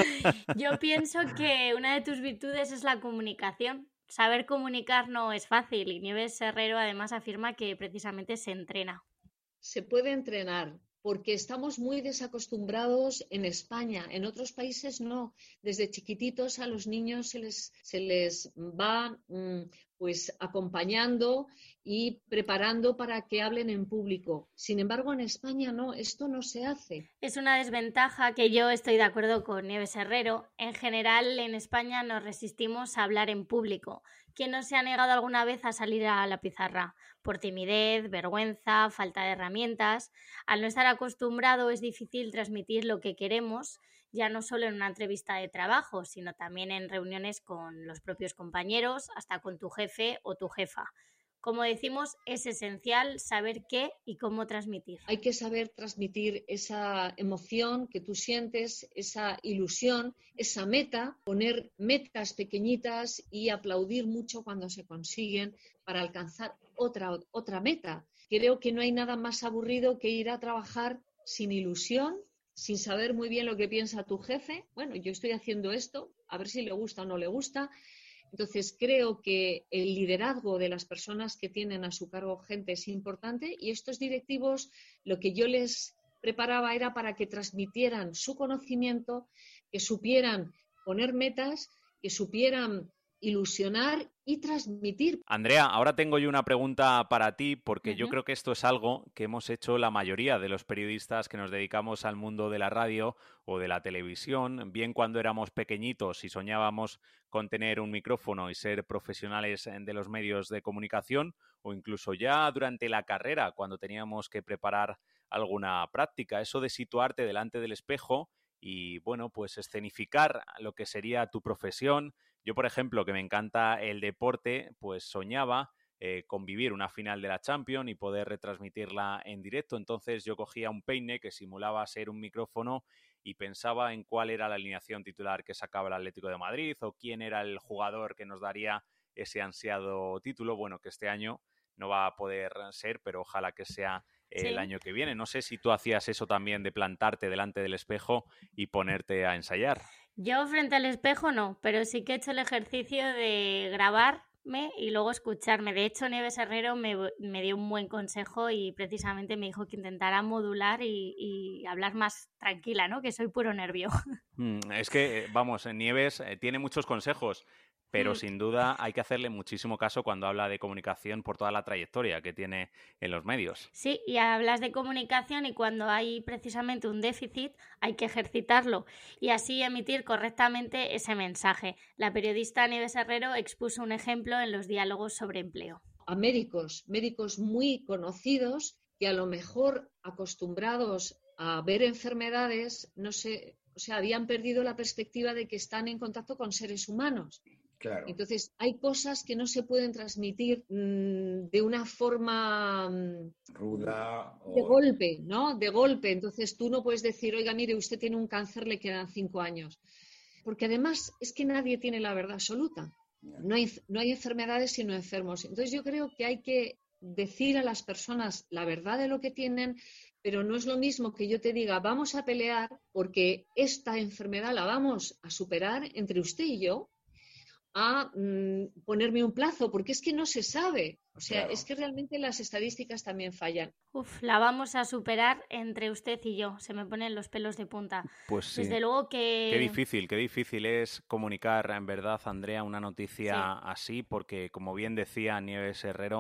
Yo pienso que una de tus virtudes es la comunicación. Saber comunicar no es fácil y Nieves Herrero además afirma que precisamente se entrena. Se puede entrenar, porque estamos muy desacostumbrados en España. En otros países no. Desde chiquititos a los niños se les va pues acompañando y preparando para que hablen en público. Sin embargo, en España no, esto no se hace. Es una desventaja que yo estoy de acuerdo con Nieves Herrero. En general, en España nos resistimos a hablar en público. ¿Quién no se ha negado alguna vez a salir a la pizarra? Por timidez, vergüenza, falta de herramientas. Al no estar acostumbrado es difícil transmitir lo que queremos, ya no solo en una entrevista de trabajo, sino también en reuniones con los propios compañeros, hasta con tu jefe o tu jefa. Como decimos, es esencial saber qué y cómo transmitir. Hay que saber transmitir esa emoción que tú sientes, esa ilusión, esa meta, poner metas pequeñitas y aplaudir mucho cuando se consiguen para alcanzar otra meta. Creo que no hay nada más aburrido que ir a trabajar sin ilusión, sin saber muy bien lo que piensa tu jefe. Bueno, yo estoy haciendo esto, a ver si le gusta o no le gusta. Entonces, creo que el liderazgo de las personas que tienen a su cargo gente es importante y estos directivos, lo que yo les preparaba era para que transmitieran su conocimiento, que supieran poner metas, que supieran ilusionar y transmitir. Andrea, ahora tengo yo una pregunta para ti, porque yo creo que esto es algo que hemos hecho la mayoría de los periodistas que nos dedicamos al mundo de la radio o de la televisión, bien cuando éramos pequeñitos y soñábamos con tener un micrófono y ser profesionales de los medios de comunicación, o incluso ya durante la carrera, cuando teníamos que preparar alguna práctica, eso de situarte delante del espejo y, bueno, pues escenificar lo que sería tu profesión. Yo, por ejemplo, que me encanta el deporte, pues soñaba con vivir una final de la Champions y poder retransmitirla en directo. Entonces yo cogía un peine que simulaba ser un micrófono y pensaba en cuál era la alineación titular que sacaba el Atlético de Madrid o quién era el jugador que nos daría ese ansiado título. Bueno, que este año no va a poder ser, pero ojalá que sea el año que viene. No sé si tú hacías eso también de plantarte delante del espejo y ponerte a ensayar. Yo frente al espejo no, pero sí que he hecho el ejercicio de grabarme y luego escucharme. De hecho, Nieves Herrero me dio un buen consejo y precisamente me dijo que intentara modular y hablar más tranquila, ¿no? Que soy puro nervio. Es que, vamos, Nieves tiene muchos consejos, pero sin duda hay que hacerle muchísimo caso cuando habla de comunicación por toda la trayectoria que tiene en los medios. Sí, y hablas de comunicación y cuando hay precisamente un déficit hay que ejercitarlo y así emitir correctamente ese mensaje. La periodista Nieves Herrero expuso un ejemplo en los diálogos sobre empleo. A médicos muy conocidos que a lo mejor acostumbrados a ver enfermedades, no sé, o sea, habían perdido la perspectiva de que están en contacto con seres humanos. Claro. Entonces, hay cosas que no se pueden transmitir de una forma ruda o... de golpe, ¿no? De golpe. Entonces, tú no puedes decir, oiga, mire, usted tiene un cáncer, le quedan 5 años. Porque además es que nadie tiene la verdad absoluta. No hay enfermedades sino enfermos. Entonces, yo creo que hay que decir a las personas la verdad de lo que tienen, pero no es lo mismo que yo te diga, vamos a pelear porque esta enfermedad la vamos a superar entre usted y yo, a ponerme un plazo, porque es que no se sabe. O sea, claro. Es que realmente las estadísticas también fallan. La vamos a superar entre usted y yo. Se me ponen los pelos de punta. Pues sí. Desde luego que... Qué difícil es comunicar, en verdad, Andrea, una noticia así, porque, como bien decía Nieves Herrero,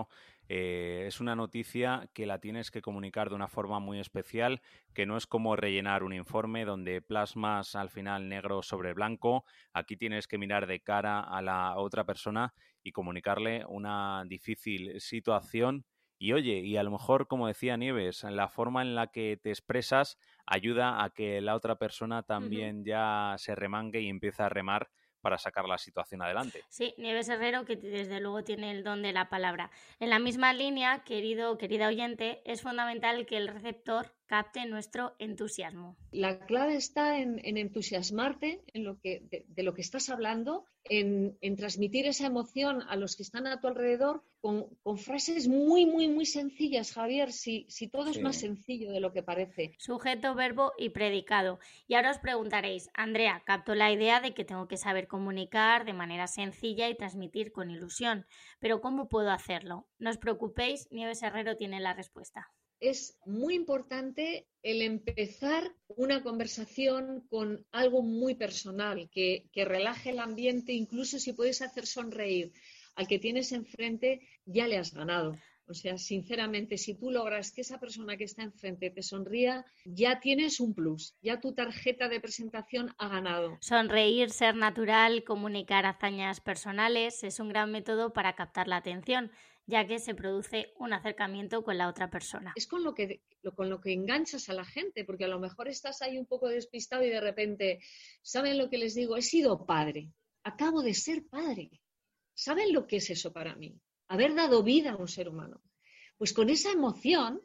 Es una noticia que la tienes que comunicar de una forma muy especial, que no es como rellenar un informe donde plasmas al final negro sobre blanco. Aquí tienes que mirar de cara a la otra persona y comunicarle una difícil situación. Y oye, y a lo mejor, como decía Nieves, la forma en la que te expresas ayuda a que la otra persona también ya se remangue y empiece a remar para sacar la situación adelante. Sí, Nieves Herrero, que desde luego tiene el don de la palabra. En la misma línea, querida oyente, es fundamental que el receptor capte nuestro entusiasmo. La clave está en entusiasmarte en de lo que estás hablando, en transmitir esa emoción a los que están a tu alrededor con frases muy, muy, muy sencillas, Javier, si todo es más sencillo de lo que parece. Sujeto, verbo y predicado. Y ahora os preguntaréis, Andrea, capto la idea de que tengo que saber comunicar de manera sencilla y transmitir con ilusión, pero ¿cómo puedo hacerlo? No os preocupéis, Nieves Herrero tiene la respuesta. Es muy importante el empezar una conversación con algo muy personal, que relaje el ambiente, incluso si puedes hacer sonreír al que tienes enfrente, ya le has ganado. O sea, sinceramente, si tú logras que esa persona que está enfrente te sonría, ya tienes un plus, ya tu tarjeta de presentación ha ganado. Sonreír, ser natural, comunicar hazañas personales es un gran método para captar la atención, ya que se produce un acercamiento con la otra persona. Es con lo que enganchas a la gente, porque a lo mejor estás ahí un poco despistado y de repente, ¿saben lo que les digo? He sido padre, acabo de ser padre. ¿Saben lo que es eso para mí? Haber dado vida a un ser humano. Pues con esa emoción,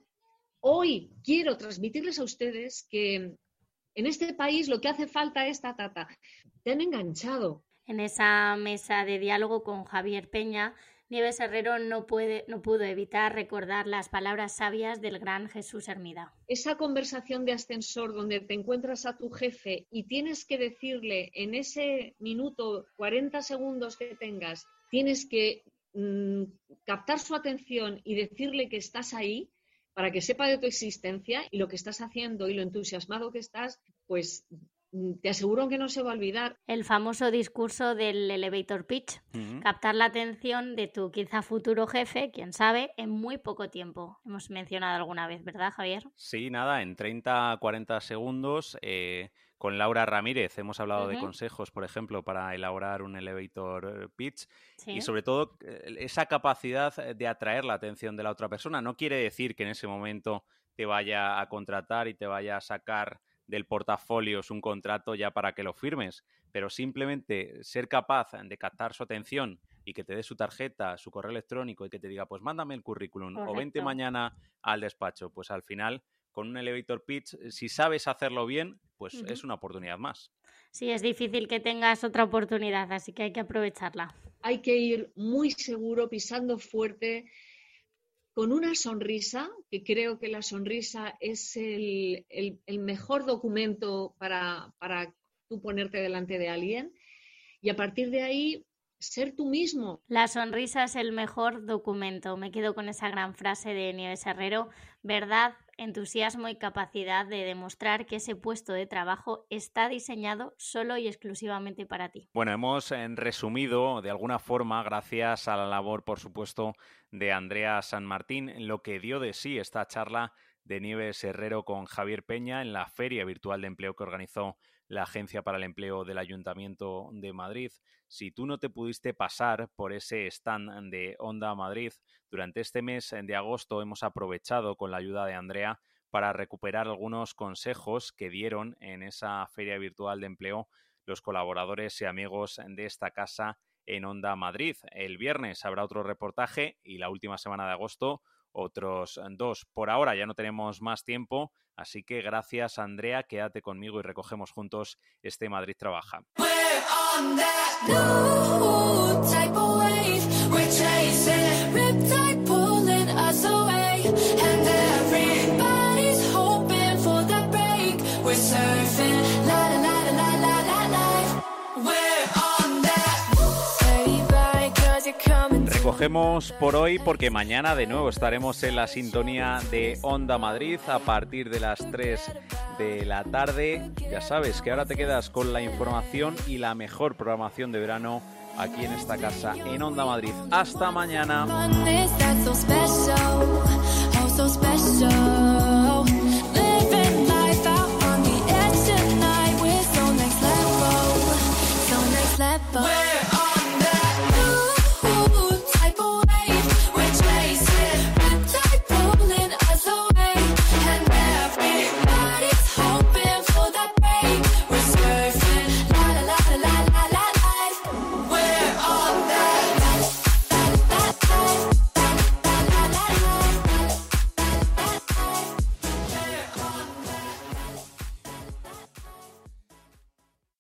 hoy quiero transmitirles a ustedes que en este país lo que hace falta es te han enganchado. En esa mesa de diálogo con Javier Peña, Nieves Herrero no pudo evitar recordar las palabras sabias del gran Jesús Hermida. Esa conversación de ascensor donde te encuentras a tu jefe y tienes que decirle en ese minuto, 40 segundos que tengas, tienes que captar su atención y decirle que estás ahí para que sepa de tu existencia y lo que estás haciendo y lo entusiasmado que estás, pues te aseguro que no se va a olvidar. El famoso discurso del elevator pitch. Captar la atención de tu quizá futuro jefe, quién sabe, en muy poco tiempo. Hemos mencionado alguna vez, ¿verdad, Javier? Sí, nada, en 30-40 segundos. Con Laura Ramírez hemos hablado de consejos, por ejemplo, para elaborar un elevator pitch. Sí. Y sobre todo esa capacidad de atraer la atención de la otra persona. No quiere decir que en ese momento te vaya a contratar y te vaya a sacar del portafolio un contrato ya para que lo firmes, pero simplemente ser capaz de captar su atención y que te dé su tarjeta, su correo electrónico y que te diga, pues mándame el currículum. Correcto. O vente mañana al despacho. Pues al final, con un elevator pitch, si sabes hacerlo bien, pues es una oportunidad más. Sí, es difícil que tengas otra oportunidad, así que hay que aprovecharla. Hay que ir muy seguro, pisando fuerte, con una sonrisa, que creo que la sonrisa es el mejor documento para tú ponerte delante de alguien, y a partir de ahí ser tú mismo. La sonrisa es el mejor documento. Me quedo con esa gran frase de Nieves Herrero. Verdad, entusiasmo y capacidad de demostrar que ese puesto de trabajo está diseñado solo y exclusivamente para ti. Bueno, hemos resumido de alguna forma, gracias a la labor, por supuesto, de Andrea San Martín, lo que dio de sí esta charla de Nieves Herrero con Javier Peña en la Feria Virtual de Empleo que organizó la Agencia para el Empleo del Ayuntamiento de Madrid. Si tú no te pudiste pasar por ese stand de Onda Madrid, durante este mes de agosto hemos aprovechado con la ayuda de Andrea para recuperar algunos consejos que dieron en esa Feria Virtual de Empleo los colaboradores y amigos de esta casa en Onda Madrid. El viernes habrá otro reportaje y la última semana de agosto otros 2. Por ahora ya no tenemos más tiempo, así que gracias, Andrea, quédate conmigo y recogemos juntos este Madrid Trabaja. Recogemos por hoy porque mañana de nuevo estaremos en la sintonía de Onda Madrid a partir de las 3 de la tarde. Ya sabes que ahora te quedas con la información y la mejor programación de verano aquí en esta casa, en Onda Madrid. Hasta mañana.